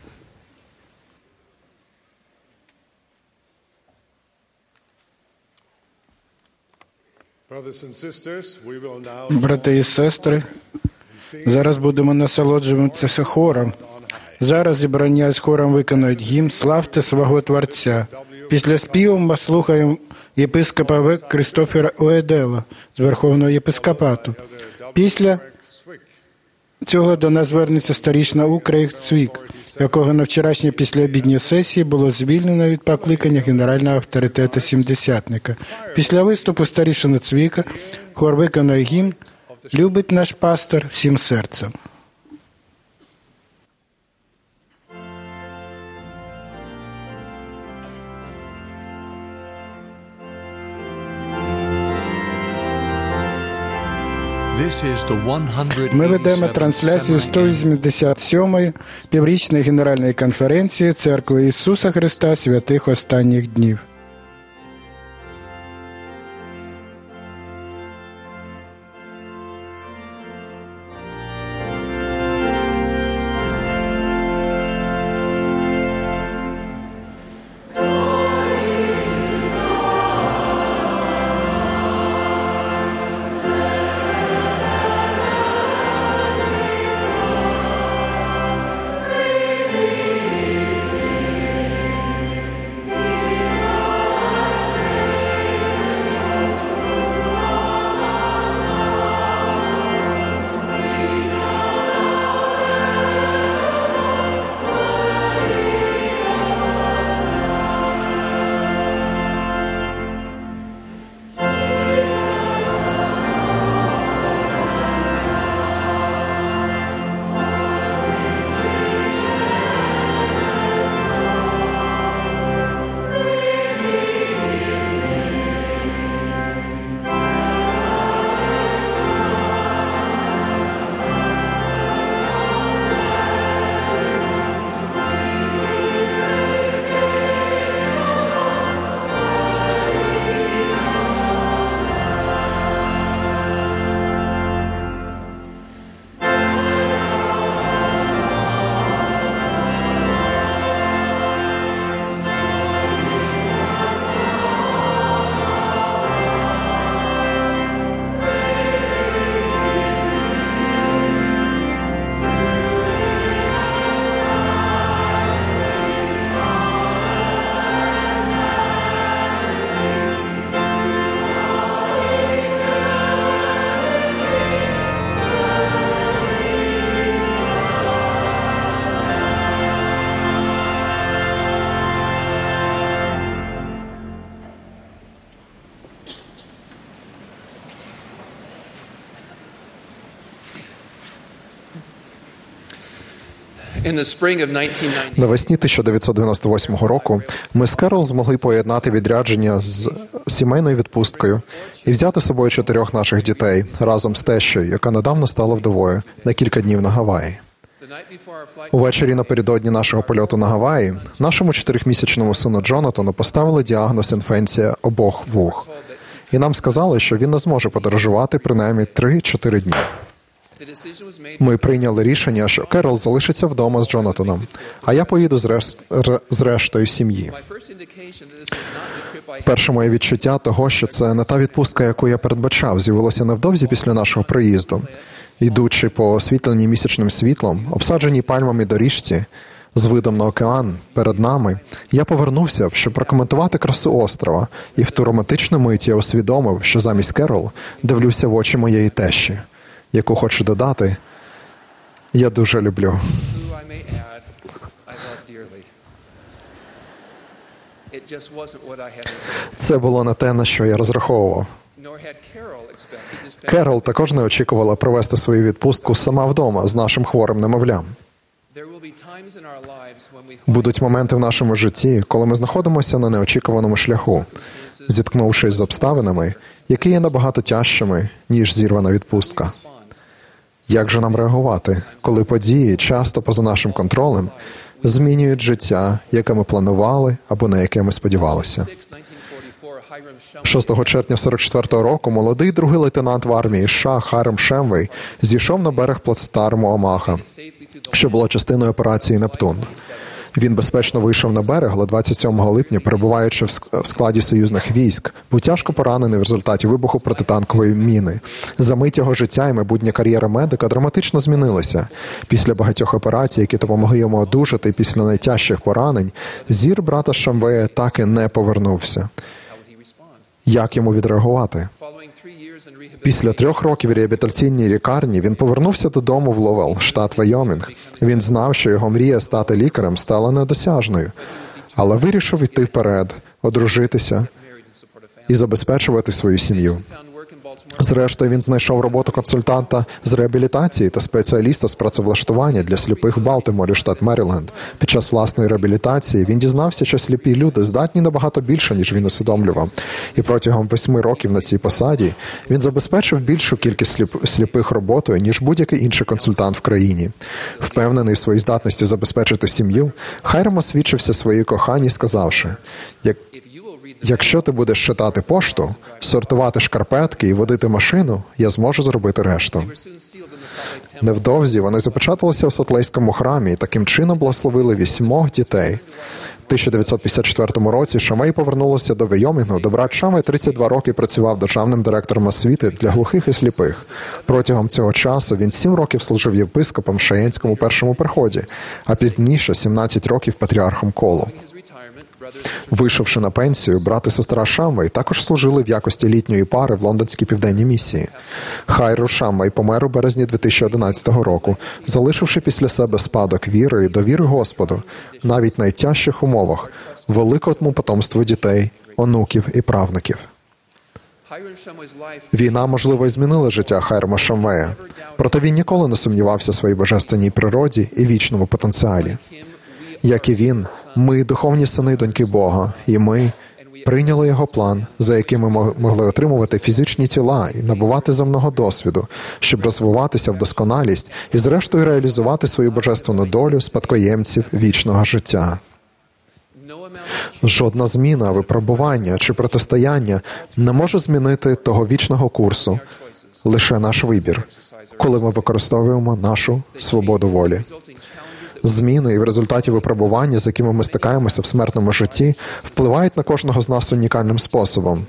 Брати і сестри, зараз будемо насолоджуватися хором. Зараз зібрання з хором виконують гімн «Славте свого Творця». Після співу ми слухаємо єпископа В. Крістофера Оедела з Верховного єпископату. Після цього до нас звернеться старішина Україх Цвік, якого на вчорашній післяобідній сесії було звільнено від покликання генерального авторитета сімдесятника. Після виступу старішини Цвіка хор виконує гімн «Любить наш пастор всім серцем». Ми ведемо трансляцію 187-ї піврічної генеральної конференції Церкви Ісуса Христа святих останніх днів. Навесні 1998 року ми з Керол змогли поєднати відрядження з сімейною відпусткою і взяти з собою 4 наших дітей разом з тещою, яка недавно стала вдовою, на кілька днів на Гаваї. Увечері напередодні нашого польоту на Гаваї нашому 4-місячному сину Джонатану поставили діагноз інфекція обох вух. І нам сказали, що він не зможе подорожувати принаймні 3-4 дні. Ми прийняли рішення, що Керол залишиться вдома з Джонатаном, а я поїду з рештою сім'ї. Перше моє відчуття того, що це не та відпустка, яку я передбачав, з'явилося невдовзі після нашого приїзду. Йдучи по освітленій місячним світлом, обсадженій пальмами доріжці, з видом на океан перед нами, я повернувся, щоб прокоментувати красу острова, і в ту романтичну мить я усвідомив, що замість Керол дивлюся в очі моєї тещі, яку, хочу додати, я дуже люблю. Це було не те, на що я розраховував. Керол також не очікувала провести свою відпустку сама вдома з нашим хворим немовлям. Будуть моменти в нашому житті, коли ми знаходимося на неочікуваному шляху, зіткнувшись з обставинами, які є набагато тяжчими, ніж зірвана відпустка. Як же нам реагувати, коли події, часто поза нашим контролем, змінюють життя, яке ми планували або на яке ми сподівалися? 6 червня 44-го року молодий другий лейтенант в армії США Хайрам Шемвей зійшов на берег плацдарму Омаха, що було частиною операції «Нептун». Він безпечно вийшов на берег, але 27 липня, перебуваючи в складі союзних військ, був тяжко поранений в результаті вибуху протитанкової міни. За мить його життя і майбутня кар'єра медика драматично змінилися. Після багатьох операцій, які допомогли йому одужати після найтяжчих поранень, зір брата Шемвея так і не повернувся. Як йому відреагувати? Після 3 років в реабілітаційній лікарні він повернувся додому в Ловел, штат Вайомінг. Він знав, що його мрія стати лікарем стала недосяжною, але вирішив йти вперед, одружитися і забезпечувати свою сім'ю. Зрештою, він знайшов роботу консультанта з реабілітації та спеціаліста з працевлаштування для сліпих в Балтиморі, штат Меріленд. Під час власної реабілітації він дізнався, що сліпі люди здатні набагато більше, ніж він усвідомлював. І протягом 8 років на цій посаді він забезпечив більшу кількість сліпих роботою, ніж будь-який інший консультант в країні. Впевнений в своїй здатності забезпечити сім'ю, Хайрам освідчився своїй коханій, сказавши: «Якщо ти будеш читати пошту, сортувати шкарпетки і водити машину, я зможу зробити решту». Невдовзі вони запечаталися у Солт-Лейському храмі і таким чином благословили 8 дітей. В 1954 році Шемвей повернулася до Вайомінгу, де брат Шемвей 32 роки працював державним директором освіти для глухих і сліпих. Протягом цього часу він 7 років служив єпископом в Шеєнському першому приході, а пізніше 17 років патріархом Колу. Вийшовши на пенсію, брат і сестра Шемвей також служили в якості літньої пари в лондонській південній місії. Хайрам Шемвей помер у березні 2011 року, залишивши після себе спадок віри і довіри Господу, навіть в найтяжчих умовах, великому потомству дітей, онуків і правнуків. Війна, можливо, і змінила життя Хайрама Шемвея, проте він ніколи не сумнівався в своїй божественній природі і вічному потенціалі. Як і він, ми – духовні сини і доньки Бога, і ми прийняли його план, за яким ми могли отримувати фізичні тіла і набувати земного досвіду, щоб розвиватися в досконалість і зрештою реалізувати свою божественну долю спадкоємців вічного життя. Жодна зміна, випробування чи протистояння не може змінити того вічного курсу, лише наш вибір, коли ми використовуємо нашу свободу волі. Зміни і в результаті випробування, з якими ми стикаємося в смертному житті, впливають на кожного з нас унікальним способом.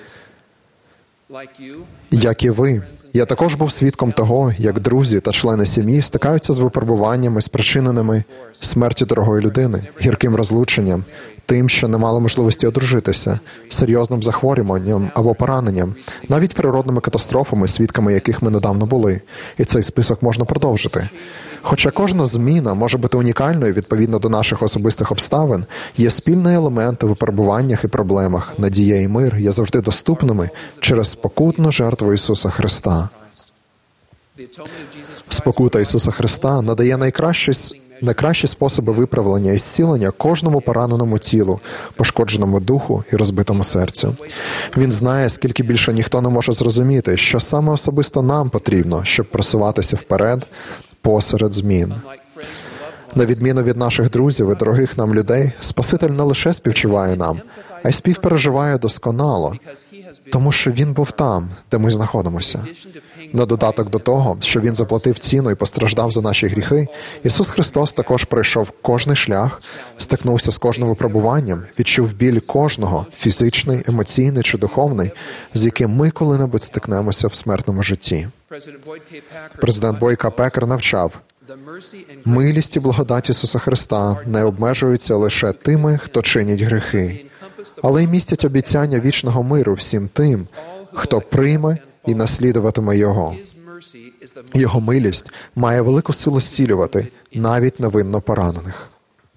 Як і ви, я також був свідком того, як друзі та члени сім'ї стикаються з випробуваннями, спричиненими смертю дорогої людини, гірким розлученням, тим, що не мали можливості одружитися, серйозним захворюванням або пораненням, навіть природними катастрофами, свідками яких ми недавно були. І цей список можна продовжити. Хоча кожна зміна може бути унікальною відповідно до наших особистих обставин, є спільний елемент у випробуваннях і проблемах. Надія і мир є завжди доступними через спокутну жертву Ісуса Христа. Спокута Ісуса Христа надає найкращий найкращі способи виправлення і зцілення кожному пораненому тілу, пошкодженому духу і розбитому серцю. Він знає, скільки більше ніхто не може зрозуміти, що саме особисто нам потрібно, щоб просуватися вперед посеред змін. На відміну від наших друзів і дорогих нам людей, Спаситель не лише співчуває нам, а й співпереживає досконало, тому що Він був там, де ми знаходимося. На додаток до того, що Він заплатив ціну і постраждав за наші гріхи, Ісус Христос також пройшов кожний шлях, стикнувся з кожним випробуванням, відчув біль кожного, фізичний, емоційний чи духовний, з яким ми коли-небудь стикнемося в смертному житті. Президент Бой К. Пекер навчав: «Милість і благодать Ісуса Христа не обмежуються лише тими, хто чинить гріхи, але й містять обіцяння вічного миру всім тим, хто прийме і наслідуватиме Його. Його милість має велику силу зцілювати навіть невинно поранених».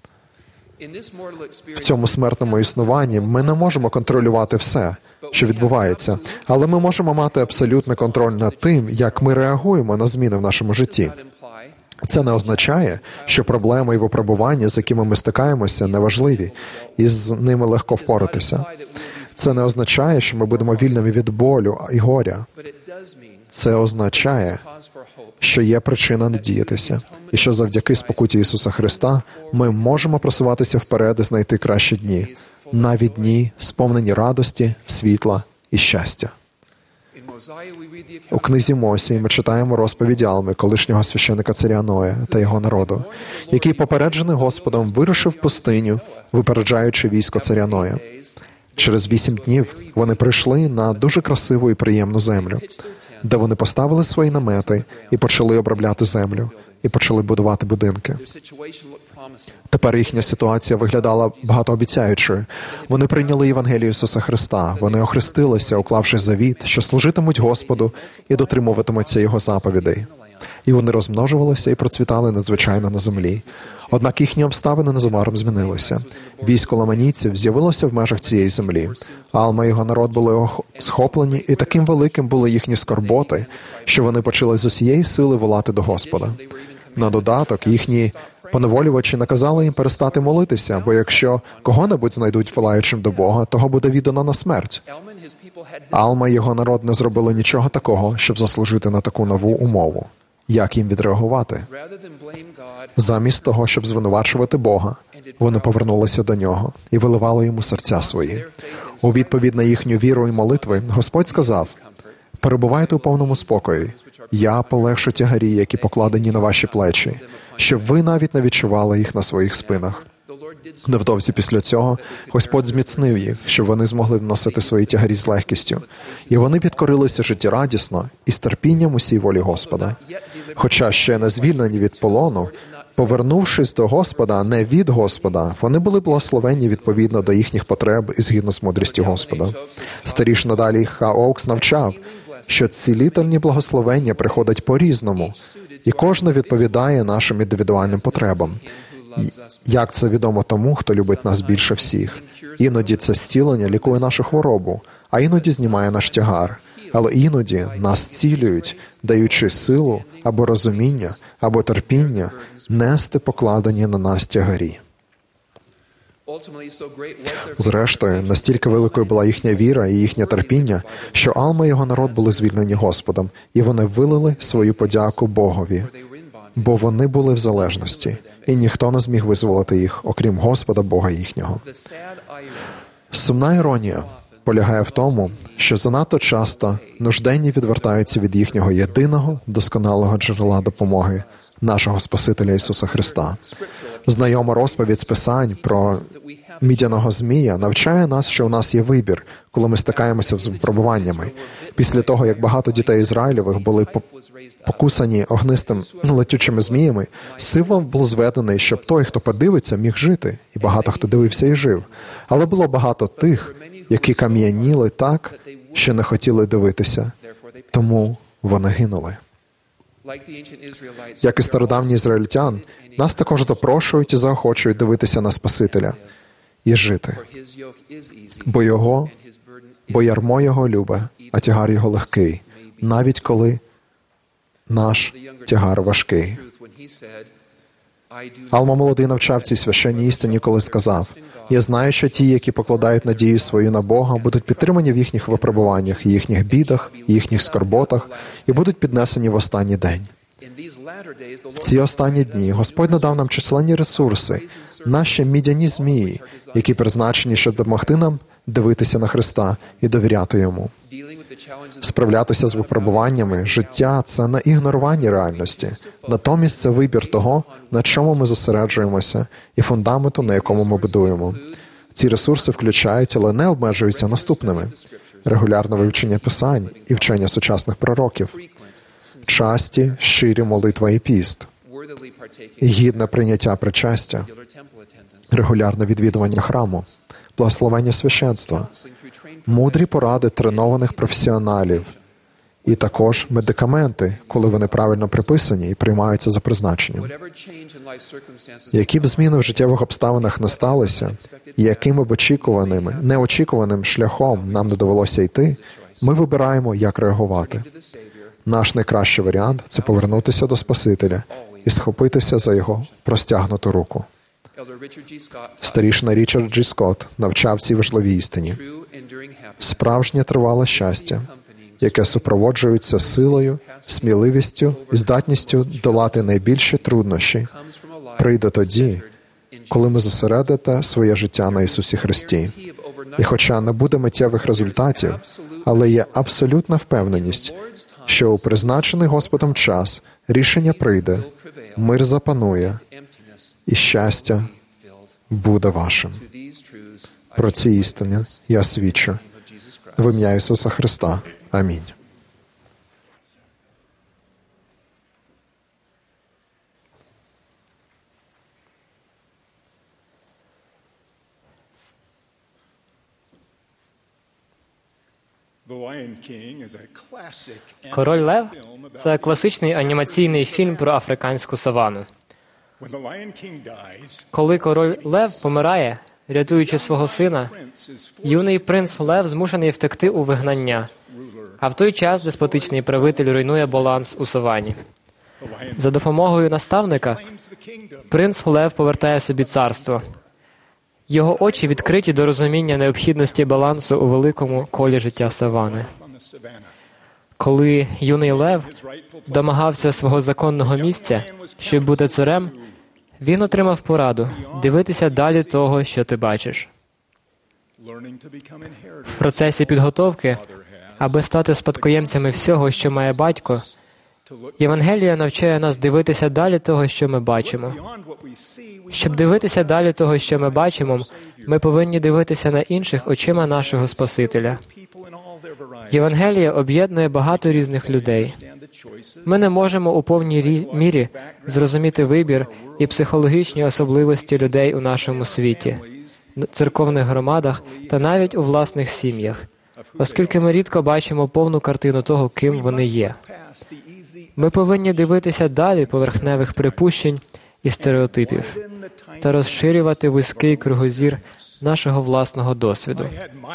В цьому смертному існуванні ми не можемо контролювати все, що відбувається, але ми можемо мати абсолютний контроль над тим, як ми реагуємо на зміни в нашому житті. Це не означає, що проблеми і випробування, з якими ми стикаємося, неважливі, і з ними легко впоратися. Це не означає, що ми будемо вільними від болю і горя. Це означає, що є причина надіятися, і що завдяки спокуті Ісуса Христа ми можемо просуватися вперед і знайти кращі дні, навіть дні, сповнені радості, світла і щастя. У книзі Мосії ми читаємо розповідь Алми, колишнього священика царя Ноя та його народу, який, попереджений Господом, вирушив в пустиню, випереджаючи військо царя Ноя. Через 8 днів вони прийшли на дуже красиву і приємну землю, де вони поставили свої намети і почали обробляти землю, і почали будувати будинки. Тепер їхня ситуація виглядала багатообіцяючою. Вони прийняли Євангелію Ісуса Христа, вони охрестилися, уклавши завіт, що служитимуть Господу і дотримуватимуться Його заповідей. І вони розмножувалися і процвітали надзвичайно на землі. Однак їхні обставини незабаром змінилися. Військо ламанійців з'явилося в межах цієї землі. Алма і його народ були схоплені, і таким великим були їхні скорботи, що вони почали з усієї сили волати до Господа. На додаток, їхні поневолювачі наказали їм перестати молитися, бо якщо кого-небудь знайдуть волаючим до Бога, того буде віддано на смерть. Алма і його народ не зробили нічого такого, щоб заслужити на таку нову умову. Як їм відреагувати? Замість того, щоб звинувачувати Бога, вони повернулися до Нього і виливали Йому серця свої. У відповідь на їхню віру і молитви Господь сказав: «Перебувайте у повному спокої. Я полегшу тягарі, які покладені на ваші плечі, щоб ви навіть не відчували їх на своїх спинах». Невдовзі після цього Господь зміцнив їх, щоб вони змогли вносити свої тягарі з легкістю. І вони підкорилися життєрадісно і з терпінням усій волі Господа. Хоча ще не звільнені від полону, повернувшись до Господа, а не від Господа, вони були благословенні відповідно до їхніх потреб і згідно з мудрістю Господа. Старіш надалі Ха Оукс навчав, що цілительні благословення приходять по-різному, і кожне відповідає нашим індивідуальним потребам. Як це відомо тому, хто любить нас більше всіх. Іноді це зцілення лікує нашу хворобу, а іноді знімає наш тягар. Але іноді нас зцілюють, даючи силу або розуміння, або терпіння нести покладені на нас тягарі. Зрештою, настільки великою була їхня віра і їхнє терпіння, що Алма і його народ були звільнені Господом, і вони вилили свою подяку Богові, бо вони були в залежності, і ніхто не зміг визволити їх, окрім Господа Бога їхнього. Сумна іронія полягає в тому, що занадто часто нужденні відвертаються від їхнього єдиного, досконалого джерела допомоги, нашого Спасителя Ісуса Христа. Знайома розповідь з Писань про мідяного змія навчає нас, що у нас є вибір, коли ми стикаємося з випробуваннями. Після того, як багато дітей Ізраїльових були покусані огнистим летючими зміями, символ був зведений, щоб той, хто подивиться, міг жити, і багато хто дивився і жив. Але було багато тих, які кам'яніли так, що не хотіли дивитися, тому вони гинули. Як і стародавні ізраїльтян, нас також запрошують і заохочують дивитися на Спасителя і жити. Бо ярмо Його любе, а тягар Його легкий, навіть коли наш тягар важкий. Алма молодий навчав цій священній істині, коли сказав: «Я знаю, що ті, які покладають надію свою на Бога, будуть підтримані в їхніх випробуваннях, їхніх бідах, їхніх скорботах і будуть піднесені в останній день». В ці останні дні Господь надав нам численні ресурси, наші мідяні змії, які призначені, щоб допомогти нам дивитися на Христа і довіряти Йому. Справлятися з випробуваннями життя – це не ігнорування реальності. Натомість це вибір того, на чому ми зосереджуємося, і фундаменту, на якому ми будуємо. Ці ресурси включають, але не обмежуються наступними: регулярне вивчення Писань і вчення сучасних пророків, часті, щирі молитва і піст, гідне прийняття причастя, регулярне відвідування храму, благословення священства, мудрі поради тренованих професіоналів і також медикаменти, коли вони правильно приписані і приймаються за призначенням. Які б зміни в життєвих обставинах не сталися, і якими б неочікуваним шляхом нам не довелося йти, ми вибираємо, як реагувати. Наш найкращий варіант – це повернутися до Спасителя і схопитися за Його простягнуту руку. Старішина Річард Джі Скотт навчав цій важливій істині. Справжнє тривале щастя, яке супроводжується силою, сміливістю і здатністю долати найбільші труднощі, прийде тоді, коли ми зосередите своє життя на Ісусі Христі. І хоча не буде миттєвих результатів, але є абсолютна впевненість, що у призначений Господом час рішення прийде, мир запанує, і щастя буде вашим. Про ці істини я свідчу. В ім'я Ісуса Христа. Амінь. «Король Лев» – це класичний анімаційний фільм про африканську савану. Коли король Лев помирає, рятуючи свого сина, юний принц Лев змушений втекти у вигнання, а в той час деспотичний правитель руйнує баланс у савані. За допомогою наставника принц Лев повертає собі царство. Його очі відкриті до розуміння необхідності балансу у великому колі життя савани. Коли юний Лев домагався свого законного місця, щоб бути царем, він отримав пораду – дивитися далі того, що ти бачиш. В процесі підготовки, аби стати спадкоємцями всього, що має батько, Євангелія навчає нас дивитися далі того, що ми бачимо. Щоб дивитися далі того, що ми бачимо, ми повинні дивитися на інших очима нашого Спасителя. Євангелія об'єднує багато різних людей. Ми не можемо у повній мірі зрозуміти вибір і психологічні особливості людей у нашому світі, церковних громадах та навіть у власних сім'ях, оскільки ми рідко бачимо повну картину того, ким вони є. Ми повинні дивитися далі поверхневих припущень і стереотипів та розширювати вузький кругозір нашого власного досвіду.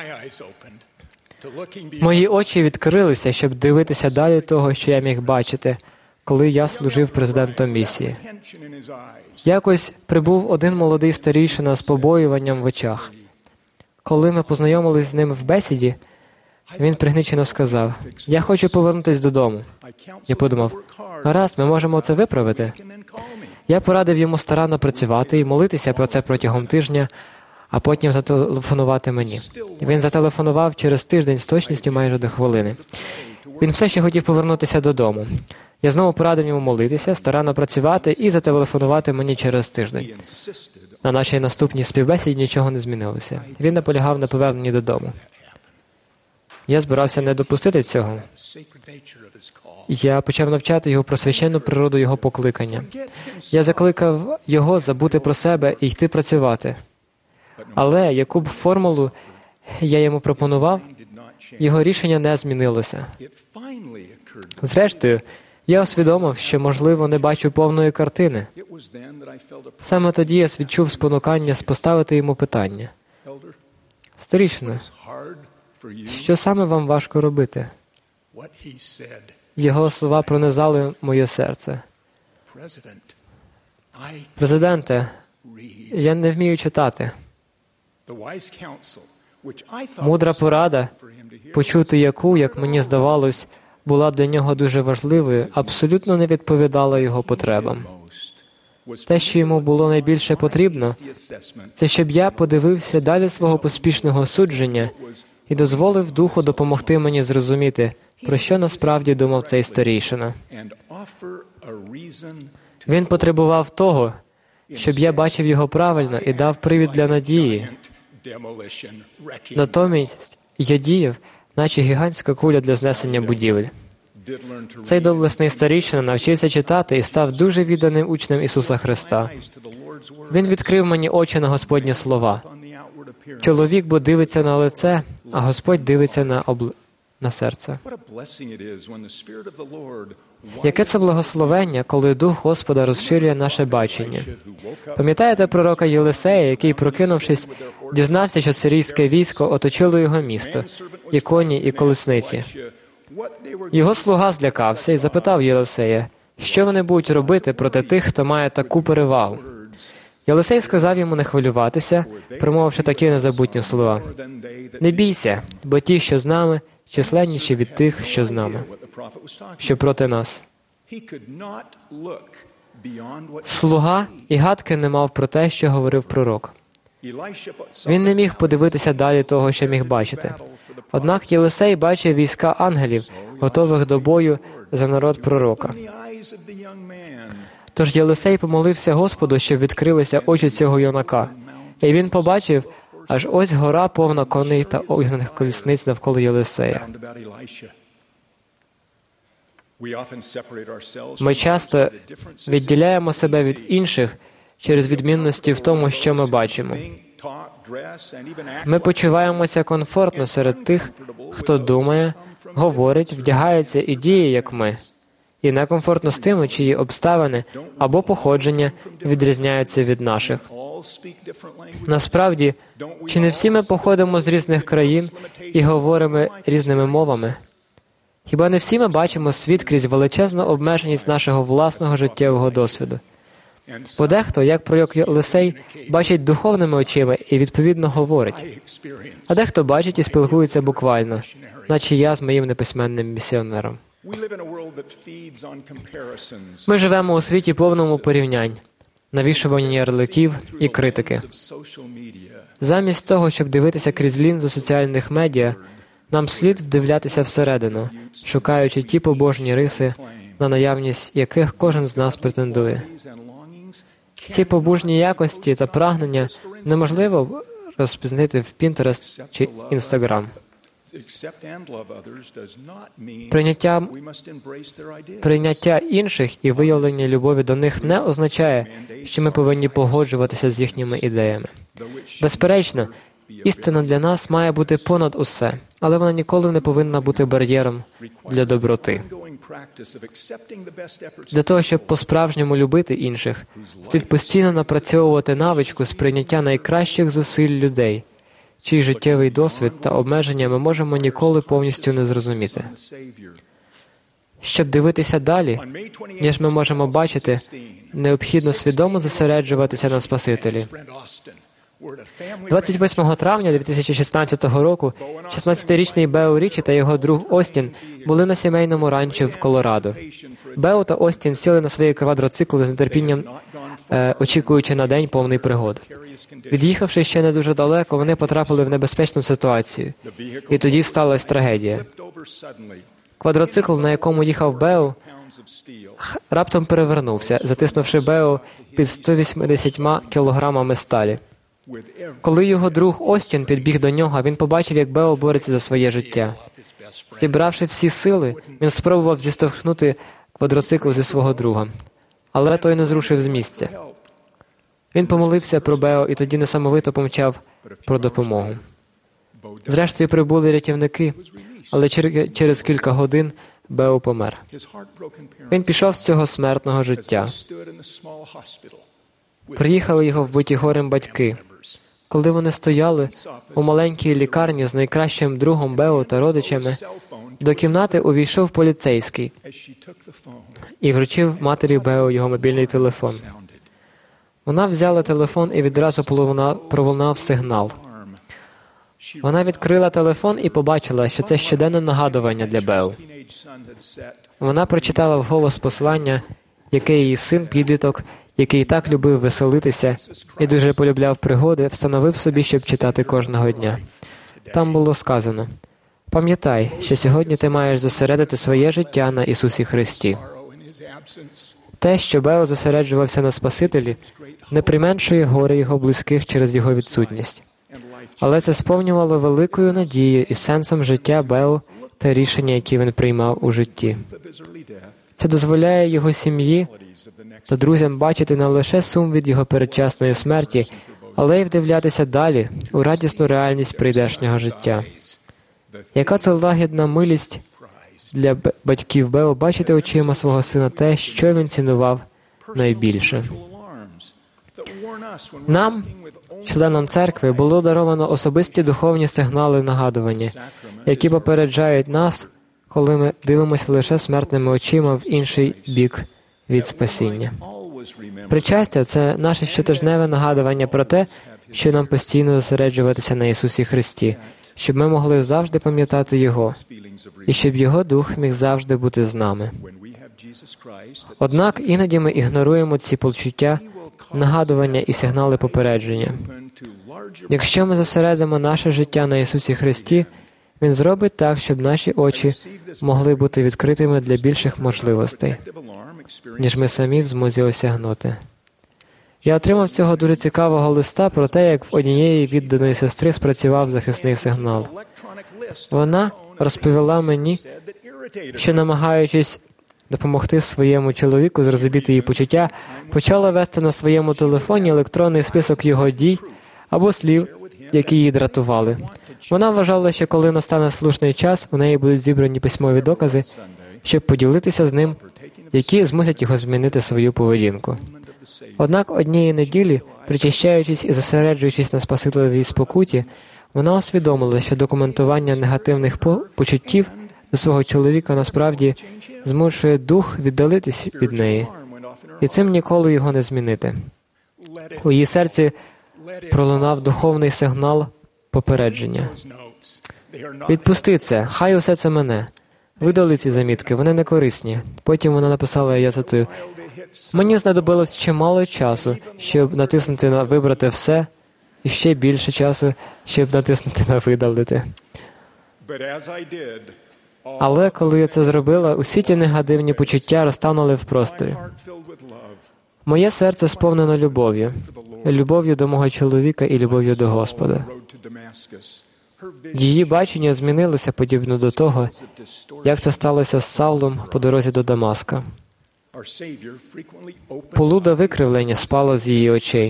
Мої очі відкрилися, щоб дивитися далі того, що я міг бачити, коли я служив президентом місії. Якось прибув один молодий старійшина з побоюванням в очах. Коли ми познайомились з ним в бесіді, він пригнічено сказав: «Я хочу повернутися додому». Я подумав: гаразд, ми можемо це виправити. Я порадив йому старанно працювати і молитися про це протягом тижня, а потім зателефонувати мені. Він зателефонував через тиждень з точністю майже до хвилини. Він все ще хотів повернутися додому. Я знову порадив йому молитися, старанно працювати і зателефонувати мені через тиждень. На нашій наступній співбесіді нічого не змінилося. Він наполягав на поверненні додому. Я збирався не допустити цього. Я почав навчати його про священну природу його покликання. Я закликав його забути про себе і йти працювати. Але яку б формулу я йому пропонував, його рішення не змінилося. Зрештою, я усвідомив, що, можливо, не бачу повної картини. Саме тоді я відчув спонукання поставити йому питання. Старішина, що саме вам важко робити? Його слова пронизали моє серце. Президенте, я не вмію читати. Мудра порада, почути яку, як мені здавалось, була для нього дуже важливою, абсолютно не відповідала його потребам. Те, що йому було найбільше потрібно, це щоб я подивився далі свого поспішного судження і дозволив Духу допомогти мені зрозуміти, про що насправді думав цей старійшина. Він потребував того, щоб я бачив його правильно і дав привід для надії. Натомість я діяв, наче гігантська куля для знесення будівель. Цей доблесний старійшина навчився читати і став дуже відданим учнем Ісуса Христа. Він відкрив мені очі на Господні слова. Чоловік бо дивиться на лице, а Господь дивиться на серце. Яке це благословення, коли Дух Господа розширює наше бачення. Пам'ятаєте пророка Єлисея, який, прокинувшись, дізнався, що сирійське військо оточило його місто, і коні, і колесниці. Його слуга злякався і запитав Єлисея, що вони будуть робити проти тих, хто має таку перевагу. Єлисей сказав йому не хвилюватися, промовивши такі незабутні слова. «Не бійся, бо ті, що з нами, численніші від тих, що з нами, що проти нас». Слуга і гадки не мав про те, що говорив пророк. Він не міг подивитися далі того, що міг бачити. Однак Єлисей бачив війська ангелів, готових до бою за народ пророка. Тож Єлисей помолився Господу, щоб відкрилися очі цього юнака. І він побачив, аж ось гора повна коней та огняних колісниць навколо Єлисея. Ми часто відділяємо себе від інших через відмінності в тому, що ми бачимо. Ми почуваємося комфортно серед тих, хто думає, говорить, вдягається і діє, як ми. І некомфортно з тими, чиї обставини або походження відрізняються від наших. Насправді, чи не всі ми походимо з різних країн і говоримо різними мовами? Хіба не всі ми бачимо світ крізь величезну обмеженість нашого власного життєвого досвіду? Бо дехто, як пророк Єлисей, бачить духовними очима і відповідно говорить. А дехто бачить і спілкується буквально, наче я з моїм неписьменним місіонером. Ми живемо у світі повному порівнянь, навішування ярликів і критики. Замість того, щоб дивитися крізь лінзу соціальних медіа, нам слід вдивлятися всередину, шукаючи ті побожні риси, на наявність яких кожен з нас претендує. Ці побожні якості та прагнення неможливо розпізнати в Pinterest чи Instagram. Прийняття інших і виявлення любові до них не означає, що ми повинні погоджуватися з їхніми ідеями. Безперечно, істина для нас має бути понад усе, але вона ніколи не повинна бути бар'єром для доброти. Для того, щоб по-справжньому любити інших, слід постійно напрацьовувати навичку сприйняття найкращих зусиль людей, чий життєвий досвід та обмеження ми можемо ніколи повністю не зрозуміти. Щоб дивитися далі, ніж ми можемо бачити, необхідно свідомо зосереджуватися на Спасителі. 28 травня 2016 року 16-річний Бео Річі та його друг Остін були на сімейному ранчі в Колорадо. Бео та Остін сіли на свої квадроцикли з нетерпінням, очікуючи на день повний пригод. Від'їхавши ще не дуже далеко, вони потрапили в небезпечну ситуацію. І тоді сталася трагедія. Квадроцикл, на якому їхав Бео, раптом перевернувся, затиснувши Бео під 180 кілограмами сталі. Коли його друг Остін підбіг до нього, він побачив, як Бео бореться за своє життя. Зібравши всі сили, він спробував зіштовхнути квадроцикл зі свого друга, але той не зрушив з місця. Він помолився про Бео і тоді несамовито помчав про допомогу. Зрештою прибули рятівники, але через кілька годин Бео помер. Він пішов з цього смертного життя. Приїхали його вбиті горем батьки. Коли вони стояли у маленькій лікарні з найкращим другом Бео та родичами, до кімнати увійшов поліцейський і вручив матері Бео його мобільний телефон. Вона взяла телефон і відразу пролунав сигнал. Вона відкрила телефон і побачила, що це щоденне нагадування для Бео. Вона прочитала вголос послання, яке її син-підліток, який так любив веселитися і дуже полюбляв пригоди, встановив собі, щоб читати кожного дня. Там було сказано: «Пам'ятай, що сьогодні ти маєш зосередити своє життя на Ісусі Христі». Те, що Бео зосереджувався на Спасителі, не применшує горе його близьких через його відсутність. Але це сповнювало великою надією і сенсом життя Бео та рішення, які він приймав у житті. Це дозволяє його сім'ї та друзям бачити не лише сум від його передчасної смерті, але й вдивлятися далі у радісну реальність прийдешнього життя. Яка це лагідна милість для батьків Бео бачити очима свого сина те, що він цінував найбільше. Нам, членам церкви, було даровано особисті духовні сигнали нагадування, які попереджають нас, коли ми дивимося лише смертними очима в інший бік від спасіння. Причастя – це наше щотижневе нагадування про те, що нам постійно зосереджуватися на Ісусі Христі, щоб ми могли завжди пам'ятати Його, і щоб Його Дух міг завжди бути з нами. Однак іноді ми ігноруємо ці почуття, нагадування і сигнали попередження. Якщо ми зосередимо наше життя на Ісусі Христі, Він зробить так, щоб наші очі могли бути відкритими для більших можливостей, ніж ми самі в змозі осягнути. Я отримав цього дуже цікавого листа про те, як в однієї відданої сестри спрацював захисний сигнал. Вона розповіла мені, що, намагаючись допомогти своєму чоловіку зрозуміти її почуття, почала вести на своєму телефоні електронний список його дій або слів, які її дратували. Вона вважала, що коли настане слушний час, у неї будуть зібрані письмові докази, щоб поділитися з ним, які змусять його змінити свою поведінку. Однак однієї неділі, причащаючись і зосереджуючись на Спасителевій спокуті, вона усвідомила, що документування негативних почуттів до свого чоловіка насправді змушує дух віддалитись від неї, і цим ніколи його не змінити. У її серці пролунав духовний сигнал попередження. «Відпусти це, хай усе це мине. Видали ці замітки, вони не корисні». Потім вона написала, я цитую, «Мені знадобилось чимало часу, щоб натиснути на «вибрати все», і ще більше часу, щоб натиснути на «видалити». Але коли я це зробила, усі ті негативні почуття розтанули в просторі. Моє серце сповнено любов'ю. Любов'ю до мого чоловіка і любов'ю до Господа. Її бачення змінилося подібно до того, як це сталося з Савлом по дорозі до Дамаска. Полуда викривлення спала з її очей.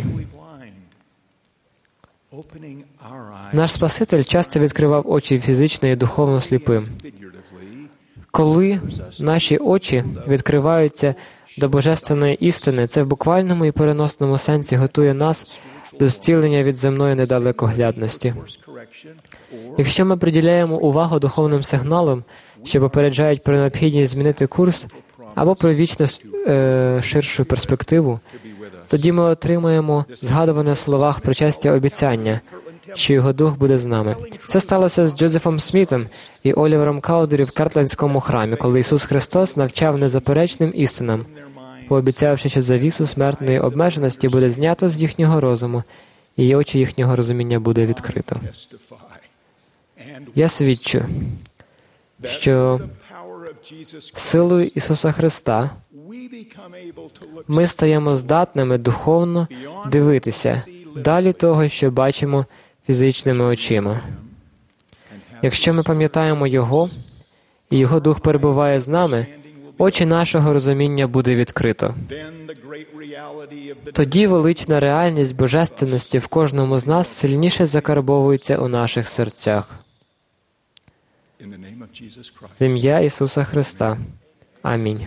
Наш Спаситель часто відкривав очі фізично і духовно сліпим. Коли наші очі відкриваються до божественної істини, це в буквальному і переносному сенсі готує нас до зцілення від земної недалекоглядності. Якщо ми приділяємо увагу духовним сигналам, що попереджають про необхідність змінити курс або про вічно ширшу перспективу, тоді ми отримаємо згадуване в словах причастя обіцяння, що його дух буде з нами. Це сталося з Джозефом Смітом і Олівером Каудері в Картлендському храмі, коли Ісус Христос навчав незаперечним істинам, пообіцявши, що завісу смертної обмеженості буде знято з їхнього розуму, і очі їхнього розуміння буде відкрито. Я свідчу, що силою Ісуса Христа ми стаємо здатними духовно дивитися далі того, що бачимо фізичними очима. Якщо ми пам'ятаємо Його, і Його Дух перебуває з нами, очі нашого розуміння буде відкрито. Тоді велична реальність божественності в кожному з нас сильніше закарбовується у наших серцях. В ім'я Ісуса Христа. Амінь.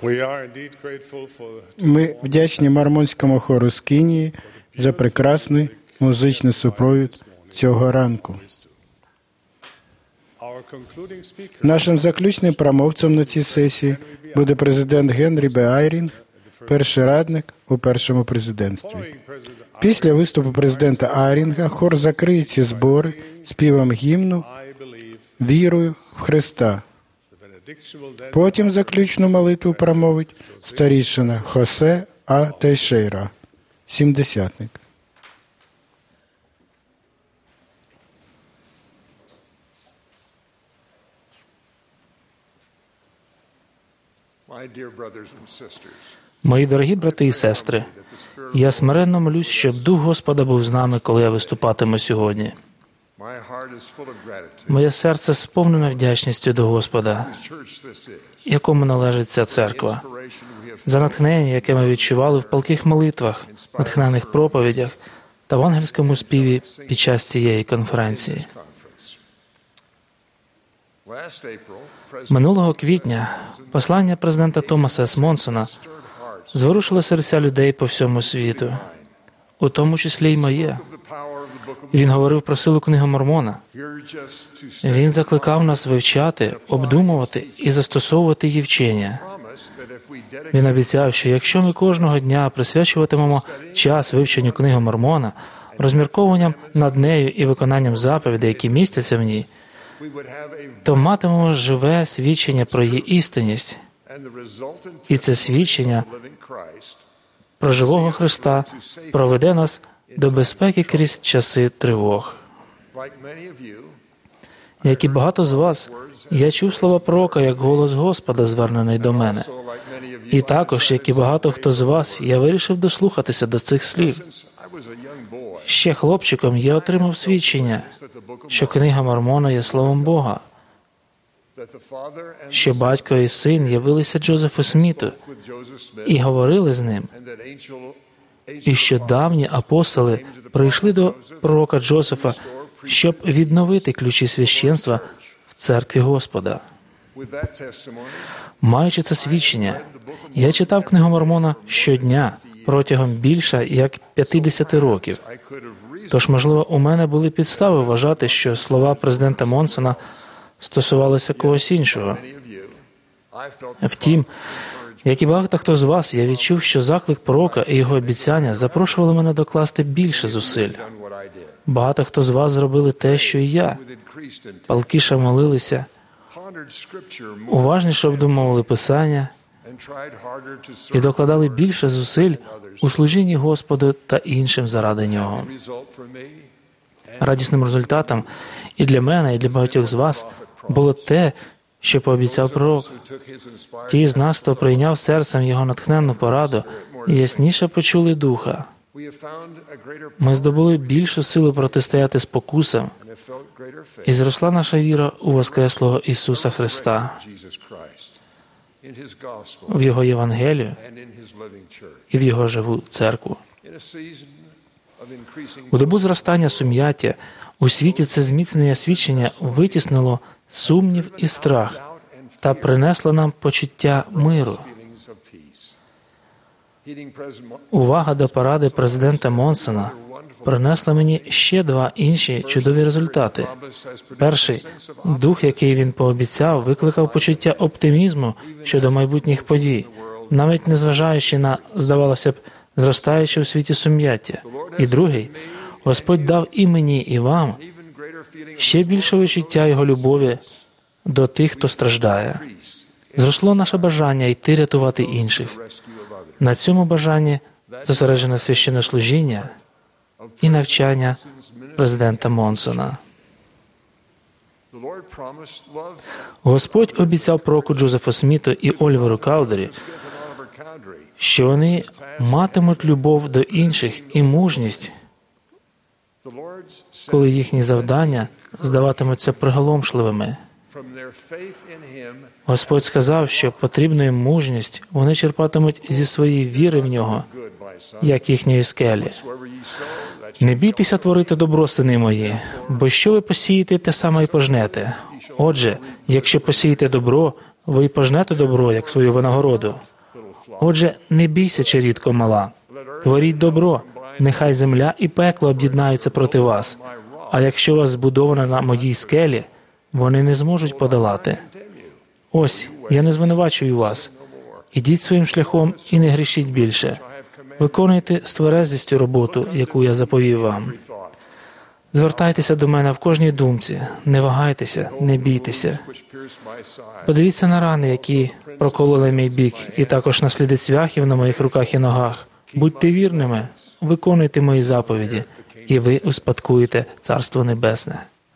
Ми вдячні Мормонському хору з Кенії за прекрасний музичний супровід цього ранку. Нашим заключним промовцем на цій сесії буде президент Генрі Б. Айрінг, перший радник у першому президентстві. Після виступу президента Айрінга хор закриє ці збори співом гімну «Вірую в Христа». Потім заключну молитву промовить старішина Хосе А. Тейшейра, сімдесятник. Мої дорогі брати і сестри, я смиренно молюсь, щоб Дух Господа був з нами, коли я виступатиму сьогодні. Моє серце сповнене вдячністю до Господа, якому належить ця церква, за натхнення, яке ми відчували в палких молитвах, натхнених проповідях та в ангельському співі під час цієї конференції. Минулого квітня послання президента Томаса С. Монсона зворушило серця людей по всьому світу, у тому числі й моє. Він говорив про силу книги Мормона. Він закликав нас вивчати, обдумувати і застосовувати її вчення. Він обіцяв, що якщо ми кожного дня присвячуватимемо час вивченню книги Мормона, розмірковуванням над нею і виконанням заповідей, які містяться в ній, то матимемо живе свідчення про її істинність. І це свідчення про живого Христа проведе нас до безпеки крізь часи тривог. Як і багато з вас, я чув слова пророка як голос Господа, звернений до мене. І також, як і багато хто з вас, я вирішив дослухатися до цих слів. Ще хлопчиком я отримав свідчення, що книга Мормона є Словом Бога, що батько і син явилися Джозефу Сміту і говорили з ним, і що давні апостоли прийшли до пророка Джозефа, щоб відновити ключі священства в церкві Господа. Маючи це свідчення, я читав книгу Мормона щодня протягом більше як 50 років. Тож, можливо, у мене були підстави вважати, що слова президента Монсона стосувалися когось іншого. Втім, як і багато хто з вас, я відчув, що заклик пророка і його обіцяння запрошували мене докласти більше зусиль. Багато хто з вас зробили те, що і я. Палкіше молилися, уважніше обдумували Писання і докладали більше зусиль у служінні Господу та іншим заради Нього. Радісним результатом і для мене, і для багатьох з вас було те, що пообіцяв пророк. Ті з нас, хто прийняв серцем його натхненну пораду, ясніше почули Духа. Ми здобули більшу силу протистояти спокусам, і зросла наша віра у воскреслого Ісуса Христа, в Його Євангелію і в Його живу церкву. У добу зростання сум'яття у світі це зміцнення свідчення витіснило сумнів і страх та принесло нам почуття миру. Увага до поради президента Монсона принесла мені ще два інші чудові результати. Перший – дух, який він пообіцяв, викликав почуття оптимізму щодо майбутніх подій, навіть незважаючи на, здавалося б, зростаюче у світі сум'яття. І другий – Господь дав і мені, і вам ще більше відчуття Його любові до тих, хто страждає. Зросло наше бажання йти рятувати інших. На цьому бажанні зосереджене священнослужіння і навчання президента Монсона. Господь обіцяв пророку Джозефу Сміту і Ольверу Каудері, що вони матимуть любов до інших і мужність, коли їхні завдання здаватимуться приголомшливими. Господь сказав, що потрібну їм мужність вони черпатимуть зі своєї віри в Нього, як їхньої скелі. Не бійтеся творити добро, сини мої, бо що ви посієте, те саме й пожнете. Отже, якщо посієте добро, ви й пожнете добро, як свою винагороду. Отже, не бійся, чарівко мала. Творіть добро. Нехай земля і пекло об'єднаються проти вас. А якщо вас збудовано на моїй скелі, вони не зможуть подолати. Ось, я не звинувачую вас. Ідіть своїм шляхом і не грішіть більше. Виконуйте з тверезістю роботу, яку я заповів вам. Звертайтеся до мене в кожній думці. Не вагайтеся, не бійтеся. Подивіться на рани, які прокололи мій бік, і також на сліди цвяхів на моїх руках і ногах. Будьте вірними, виконуйте мої заповіді, і ви успадкуєте Царство Небесне.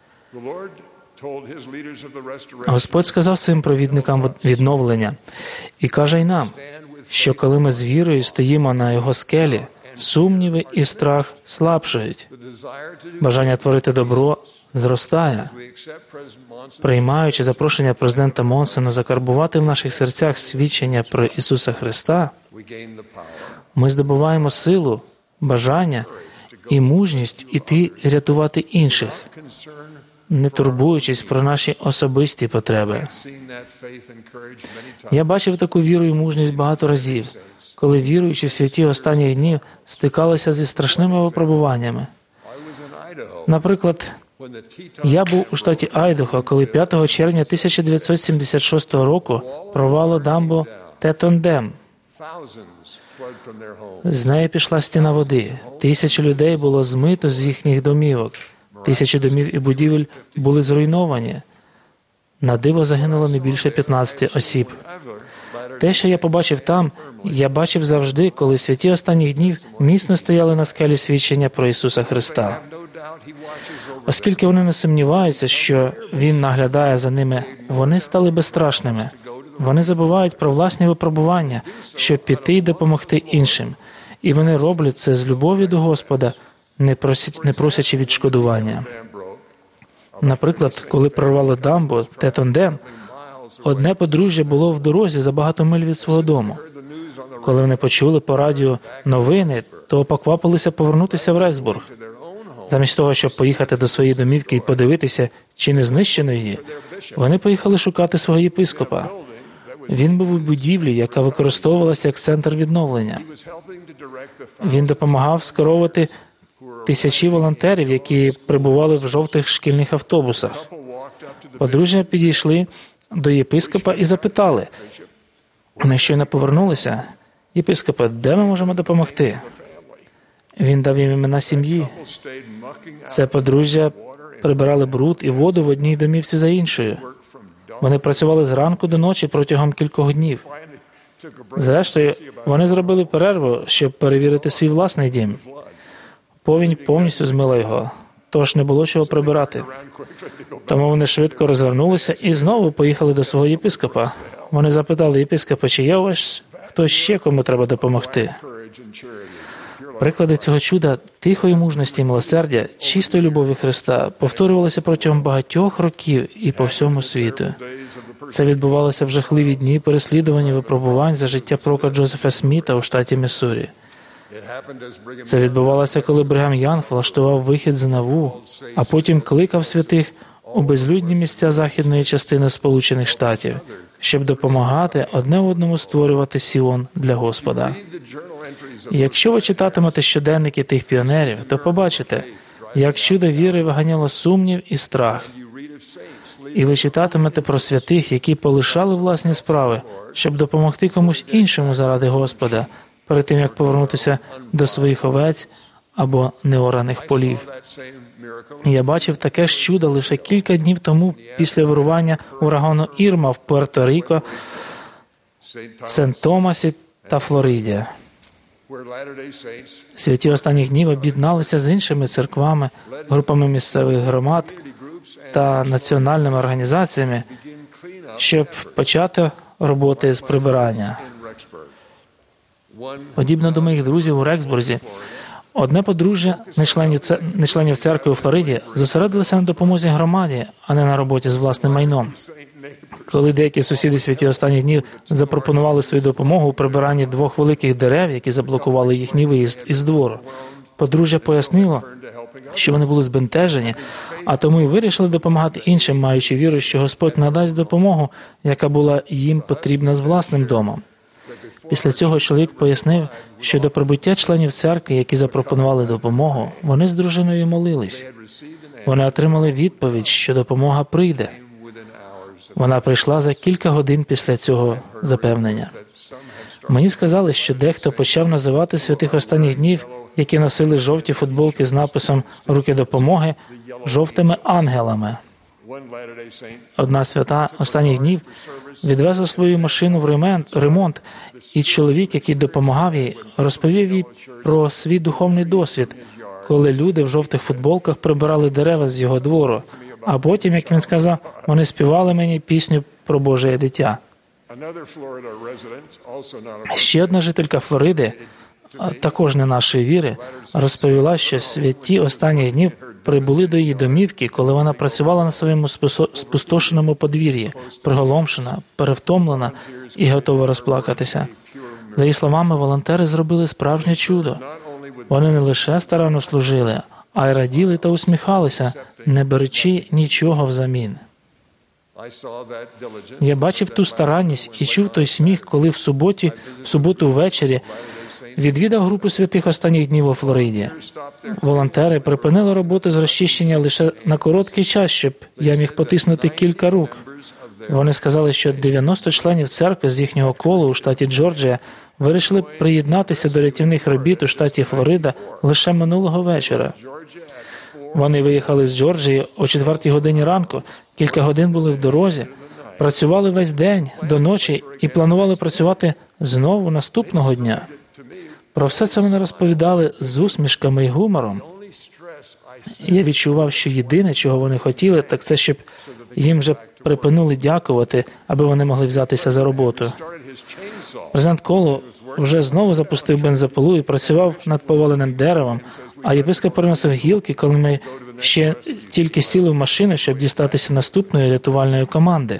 Господь сказав своїм провідникам відновлення і каже й нам, що коли ми з вірою стоїмо на Його скелі, сумніви і страх слабшають. Бажання творити добро зростає. Приймаючи запрошення президента Монсона закарбувати в наших серцях свідчення про Ісуса Христа, ми здобуваємо силу, бажання і мужність іти рятувати інших, не турбуючись про наші особисті потреби. Я бачив таку віру і мужність багато разів, коли віруючі святі останніх днів стикалися зі страшними випробуваннями. Наприклад, я був у штаті Айдахо, коли 5 червня 1976 року прорвало дамбу Тетон-Дем. З неї пішла стіна води. Тисячі людей було змито з їхніх домівок. Тисячі домів і будівель були зруйновані. На диво загинуло не більше 15 осіб. Те, що я побачив там, я бачив завжди, коли святі останніх днів міцно стояли на скелі свідчення про Ісуса Христа. Оскільки вони не сумніваються, що Він наглядає за ними, вони стали безстрашними. Вони забувають про власні випробування, щоб піти й допомогти іншим. І вони роблять це з любові до Господа, не просячи відшкодування. Наприклад, коли прорвали дамбу Тетон-Дем, одне подружжя було в дорозі за багато миль від свого дому. Коли вони почули по радіо новини, то поквапилися повернутися в Рексбург. Замість того, щоб поїхати до своєї домівки і подивитися, чи не знищено її, вони поїхали шукати свого єпископа. Він був у будівлі, яка використовувалася як центр відновлення. Він допомагав скеровувати тисячі волонтерів, які прибували в жовтих шкільних автобусах. Подружжя підійшли до єпископа і запитали. Вони щойно повернулися. Єпископе, де ми можемо допомогти? Він дав їм імена сім'ї. Це подружжя прибирали бруд і воду в одній домівці за іншою. Вони працювали зранку до ночі протягом кількох днів. Зрештою, вони зробили перерву, щоб перевірити свій власний дім. Повінь повністю змила його, тож не було чого прибирати. Тому вони швидко розвернулися і знову поїхали до свого єпископа. Вони запитали єпископа, чи є у вас хтось ще, кому треба допомогти. Приклади цього чуда, тихої мужності і милосердя, чистої любові Христа повторювалися протягом багатьох років і по всьому світу. Це відбувалося в жахливі дні переслідувань і випробувань за життя пророка Джозефа Сміта у штаті Міссурі. Це відбувалося, коли Бригам Янг влаштував вихід з Наву, а потім кликав святих у безлюдні місця західної частини Сполучених Штатів, щоб допомагати одне одному створювати Сіон для Господа. І якщо ви читатимете щоденники тих піонерів, то побачите, як чудо віри виганяло сумнів і страх. І ви читатимете про святих, які полишали власні справи, щоб допомогти комусь іншому заради Господа, перед тим, як повернутися до своїх овець або неораних полів. Я бачив таке ж чудо лише кілька днів тому після вирування урагану Ірма в Пуерто-Ріко, Сент-Томасі та Флориді. Святі останніх днів об'єдналися з іншими церквами, групами місцевих громад та національними організаціями, щоб почати роботи з прибирання. Подібно до моїх друзів у Рексбурзі, одне подружжя не членів церкви у Флориді зосередилося на допомозі громаді, а не на роботі з власним майном. Коли деякі сусіди святі останніх днів запропонували свою допомогу у прибиранні 2 великих дерев, які заблокували їхній виїзд із двору, подружжя пояснило, що вони були збентежені, а тому й вирішили допомагати іншим, маючи віру, що Господь надасть допомогу, яка була їм потрібна з власним домом. Після цього чоловік пояснив, що до прибуття членів церкви, які запропонували допомогу, вони з дружиною молились. Вони отримали відповідь, що допомога прийде. Вона прийшла за кілька годин після цього запевнення. Мені сказали, що дехто почав називати святих останніх днів, які носили жовті футболки з написом «Руки допомоги», жовтими ангелами. Одна свята останніх днів відвезла свою машину в ремонт, і чоловік, який допомагав їй, розповів їй про свій духовний досвід, коли люди в жовтих футболках прибирали дерева з його двору, а потім, як він сказав, вони співали мені пісню про Боже дитя. Ще одна жителька Флориди, також не нашої віри, розповіла, що святі останніх днів прибули до її домівки, коли вона працювала на своєму спустошеному подвір'ї, приголомшена, перевтомлена і готова розплакатися. За її словами, волонтери зробили справжнє чудо. Вони не лише старанно служили, а й раділи та усміхалися, не беручи нічого взамін. Я бачив ту старанність і чув той сміх, коли в суботу ввечері відвідав групу святих останніх днів у Флориді. Волонтери припинили роботу з розчищення лише на короткий час, щоб я міг потиснути кілька рук. Вони сказали, що 90 членів церкви з їхнього колу у штаті Джорджія вирішили приєднатися до рятівних робіт у штаті Флорида лише минулого вечора. Вони виїхали з Джорджії о 4 годині ранку, кілька годин були в дорозі, працювали весь день до ночі і планували працювати знову наступного дня. Про все це вони розповідали з усмішками і гумором. Я відчував, що єдине, чого вони хотіли, так це, щоб їм вже припинили дякувати, аби вони могли взятися за роботу. Президент Коло вже знову запустив бензопилу і працював над поваленим деревом, а єпископ приносив гілки, коли ми ще тільки сіли в машину, щоб дістатися наступної рятувальної команди.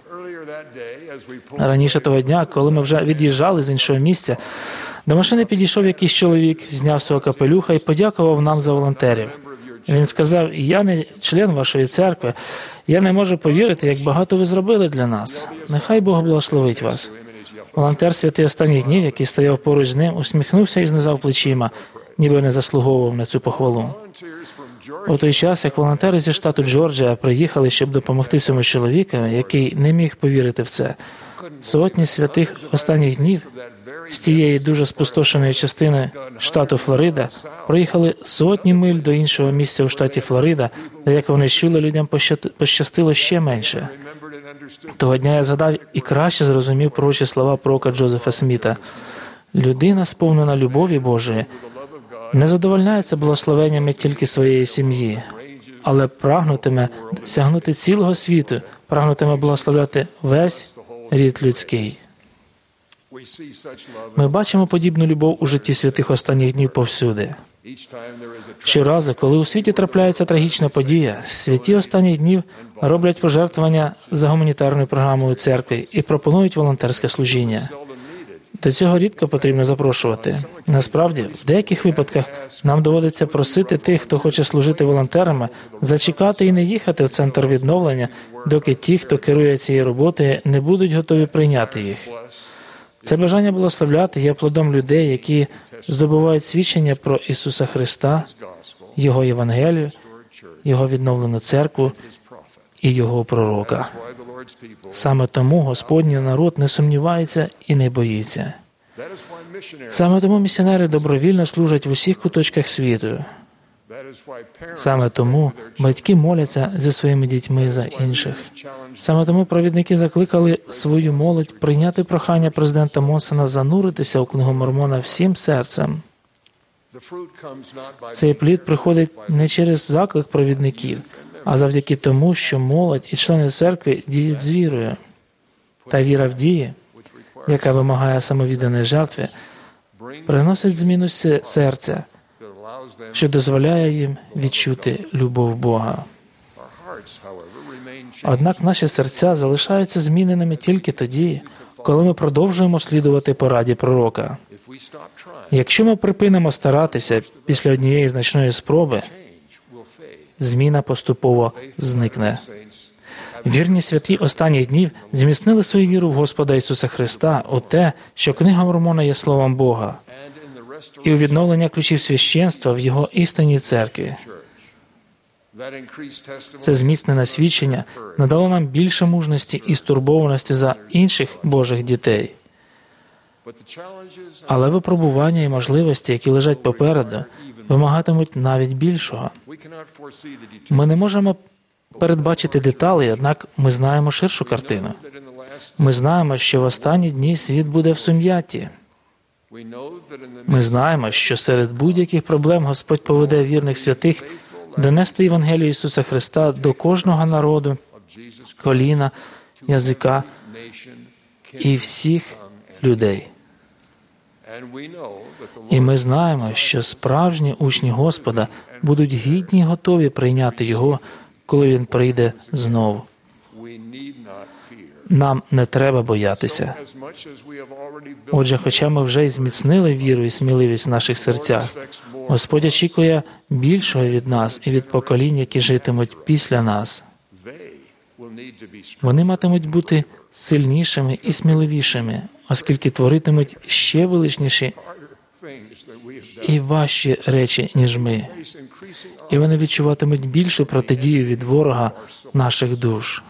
Раніше того дня, коли ми вже від'їжджали з іншого місця, до машини підійшов якийсь чоловік, зняв свого капелюха і подякував нам за волонтерів. Він сказав: «Я не член вашої церкви, я не можу повірити, як багато ви зробили для нас. Нехай Бог благословить вас». Волонтер святий останніх днів, який стояв поруч з ним, усміхнувся і знизав плечима, ніби не заслуговував на цю похвалу. У той час, як волонтери зі штату Джорджія приїхали, щоб допомогти цьому чоловікові, який не міг повірити в це, сотні святих останніх днів з тієї дуже спустошеної частини штату Флорида проїхали сотні миль до іншого місця у штаті Флорида, де, як вони чули, людям пощастило ще менше. Того дня я згадав і краще зрозумів пророчі слова пророка Джозефа Сміта. Людина, сповнена любові Божої, не задовольняється благословеннями тільки своєї сім'ї, але прагнутиме сягнути цілого світу, прагнутиме благословляти весь рід людський. Ми бачимо подібну любов у житті святих останніх днів повсюди. Щоразу, коли у світі трапляється трагічна подія, святі останніх днів роблять пожертвування за гуманітарною програмою церкви і пропонують волонтерське служіння. До цього рідко потрібно запрошувати. Насправді, в деяких випадках нам доводиться просити тих, хто хоче служити волонтерами, зачекати і не їхати в центр відновлення, доки ті, хто керує цією роботою, не будуть готові прийняти їх. Це бажання благословляти є плодом людей, які здобувають свідчення про Ісуса Христа, Його Євангелію, Його відновлену церкву і Його пророка. Саме тому Господній народ не сумнівається і не боїться. Саме тому місіонери добровільно служать в усіх куточках світу. Саме тому батьки моляться зі своїми дітьми за інших. Саме тому провідники закликали свою молодь прийняти прохання президента Монсона зануритися у книгу Мормона всім серцем. Цей плід приходить не через заклик провідників, а завдяки тому, що молодь і члени церкви діють з вірою. Та віра в дії, яка вимагає самовідданої жертви, приносить зміну серця, що дозволяє їм відчути любов Бога. Однак наші серця залишаються зміненими тільки тоді, коли ми продовжуємо слідувати пораді пророка. Якщо ми припинимо старатися після однієї значної спроби, зміна поступово зникне. Вірні святі останніх днів зміцнили свою віру в Господа Ісуса Христа у те, що Книга Мормона є Словом Бога, і у відновлення ключів священства в Його істинній церкві. Це зміцнене свідчення надало нам більше мужності і стурбованості за інших Божих дітей. Але випробування і можливості, які лежать попереду, вимагатимуть навіть більшого. Ми не можемо передбачити деталі, однак ми знаємо ширшу картину. Ми знаємо, що в останні дні світ буде в сум'ятті. Ми знаємо, що серед будь-яких проблем Господь поведе вірних святих донести Євангелію Ісуса Христа до кожного народу, коліна, язика і всіх людей. І ми знаємо, що справжні учні Господа будуть гідні й готові прийняти Його, коли Він прийде знову. Нам не треба боятися. Отже, хоча ми вже й зміцнили віру і сміливість в наших серцях, Господь очікує більшого від нас і від поколінь, які житимуть після нас. Вони матимуть бути сильнішими і сміливішими, оскільки творитимуть ще величніші і важчі речі, ніж ми. І вони відчуватимуть більшу протидію від ворога наших душ.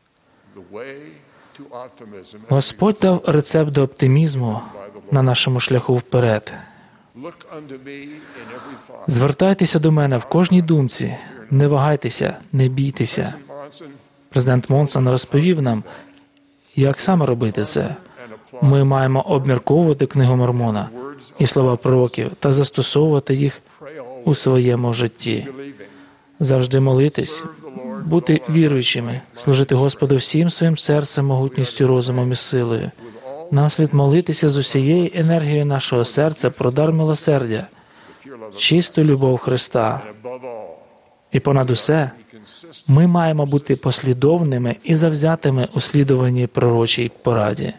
Господь дав рецепт до оптимізму на нашому шляху вперед. Звертайтеся до мене в кожній думці, не вагайтеся, не бійтеся. Президент Монсон розповів нам, як саме робити це. Ми маємо обмірковувати Книгу Мормона і слова пророків та застосовувати їх у своєму житті. Завжди молитись, бути віруючими, служити Господу всім своїм серцем, могутністю, розумом і силою. Нам слід молитися з усією енергією нашого серця про дар милосердя, чисту любов Христа. І понад усе, ми маємо бути послідовними і завзятими у слідуванні пророчій пораді.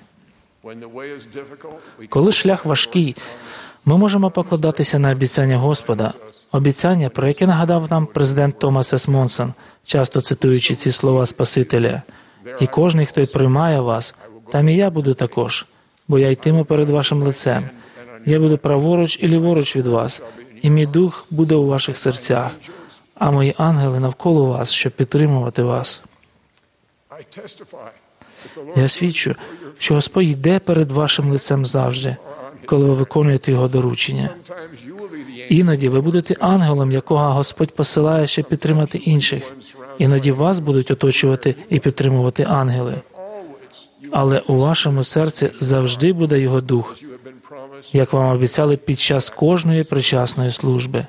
Коли шлях важкий, ми можемо покладатися на обіцяння Господа, обіцяння, про яке нагадав нам президент Томас С. Монсон, часто цитуючи ці слова Спасителя. «І кожний, хто й приймає вас, там і я буду також, бо я йтиму перед вашим лицем. Я буду праворуч і ліворуч від вас, і мій дух буде у ваших серцях, а мої ангели навколо вас, щоб підтримувати вас». Я свідчу, що Господь йде перед вашим лицем завжди, коли ви виконуєте Його доручення. Іноді ви будете ангелом, якого Господь посилає, щоб підтримати інших. Іноді вас будуть оточувати і підтримувати ангели. Але у вашому серці завжди буде Його Дух, як вам обіцяли під час кожної причасної служби.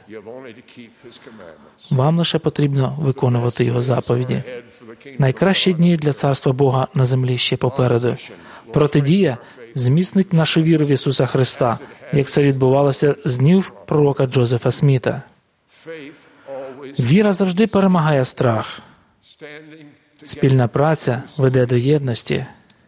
Вам лише потрібно виконувати Його заповіді. Найкращі дні для Царства Бога на землі ще попереду. Протидія зміцнить нашу віру в Ісуса Христа, як це відбувалося з днів пророка Джозефа Сміта. Віра завжди перемагає страх. Спільна праця веде до єдності.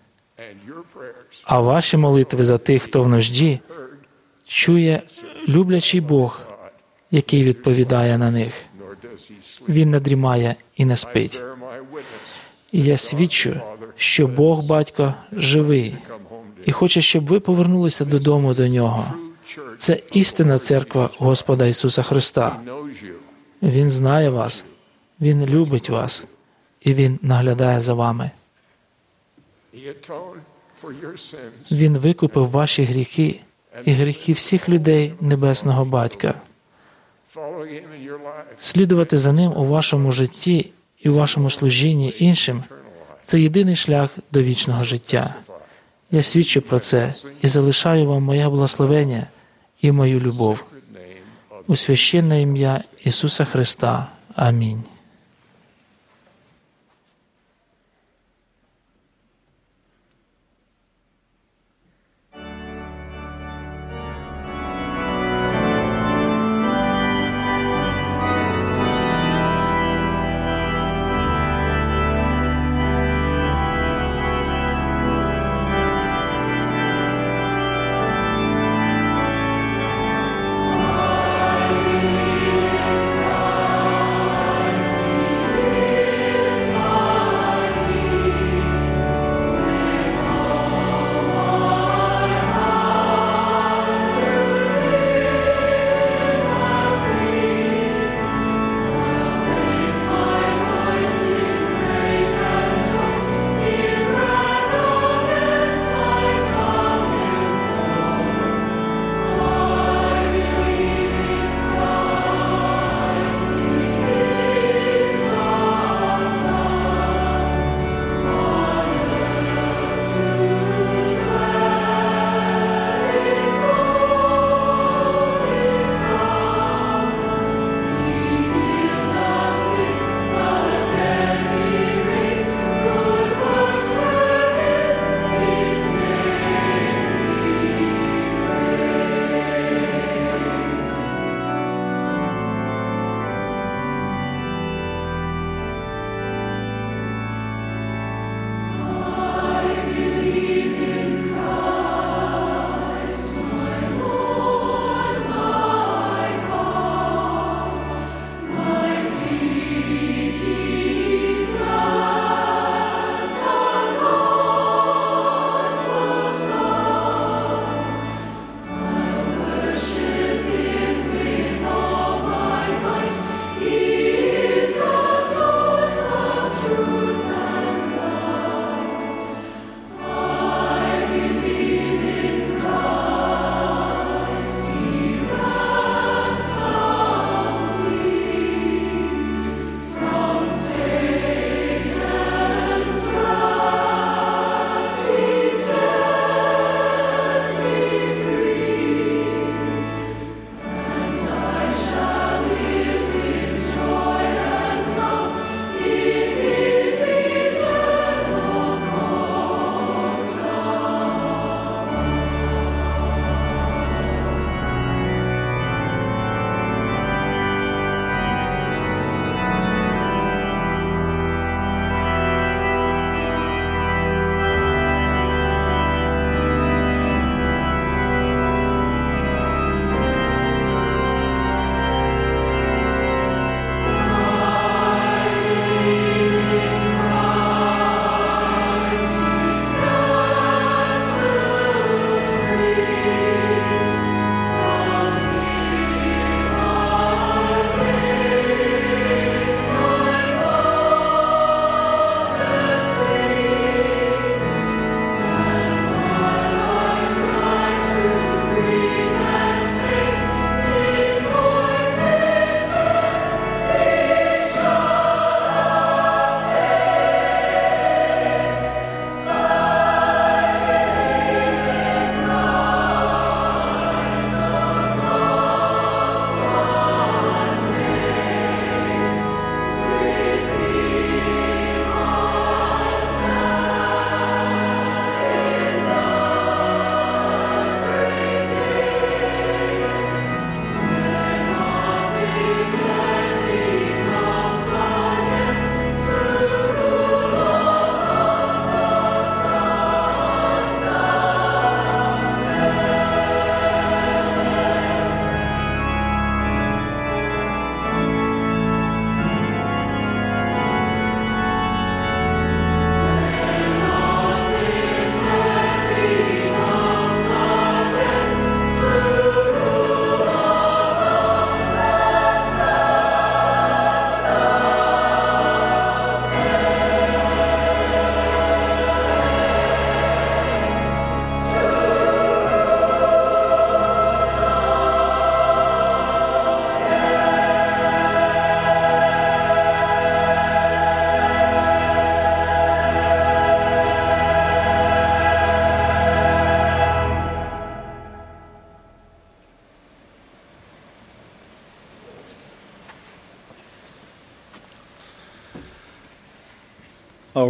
А ваші молитви за тих, хто в нужді, чує люблячий Бог, який відповідає на них. Він не дрімає і не спить. І я свідчу, що Бог, Батько, живий і хоче, щоб ви повернулися додому до Нього. Це істинна церква Господа Ісуса Христа. Він знає вас, Він любить вас, і Він наглядає за вами. Він викупив ваші гріхи і гріхи всіх людей Небесного Батька. Слідувати за Ним у вашому житті і у вашому служінні іншим – це єдиний шлях до вічного життя. Я свідчу про це і залишаю вам моє благословення і мою любов. У священне ім'я Ісуса Христа. Амінь.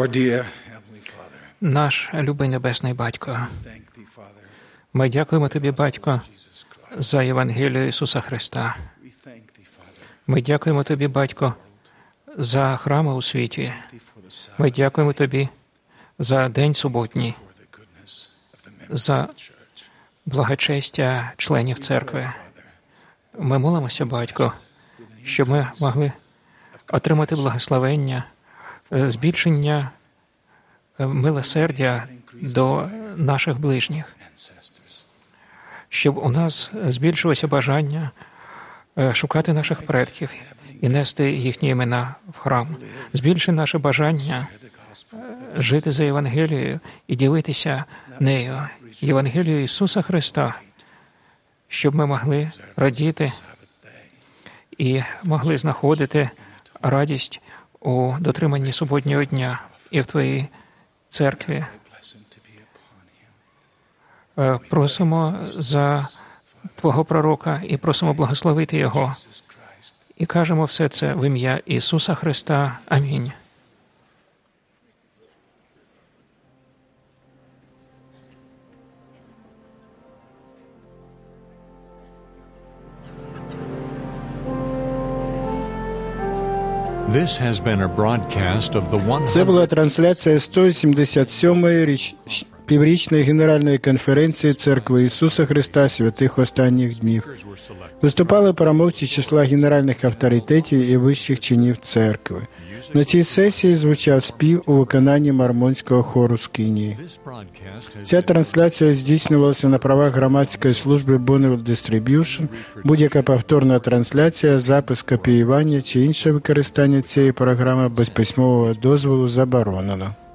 Наш любий Небесний Батько, ми дякуємо Тобі, Батько, за Євангелію Ісуса Христа. Ми дякуємо Тобі, Батько, за храми у світі. Ми дякуємо Тобі за день суботній, за благочестя членів церкви. Ми молимося, Батько, щоб ми могли отримати благословення, збільшення милосердя до наших ближніх, щоб у нас збільшилося бажання шукати наших предків і нести їхні імена в храм. Збільши наше бажання жити за Євангелією і ділитися нею, Євангелією Ісуса Христа, щоб ми могли радіти і могли знаходити радість у дотриманні суботнього дня і в Твоїй церкві. Просимо за Твого пророка і просимо благословити його. І кажемо все це в ім'я Ісуса Христа. Амінь. Це була трансляція 177-ї піврічної Генеральної конференції Церкви Ісуса Христа Святих Останніх Днів. Виступали промовці числа генеральних авторитетів і вищих чинів церкви. На цій сесії звучав спів у виконанні Мормонського хору Скинії. Ця трансляція здійснювалася на правах громадської служби Bonneville Distribution. Будь-яка повторна трансляція, запис, копіювання чи інше використання цієї програми без письмового дозволу заборонено.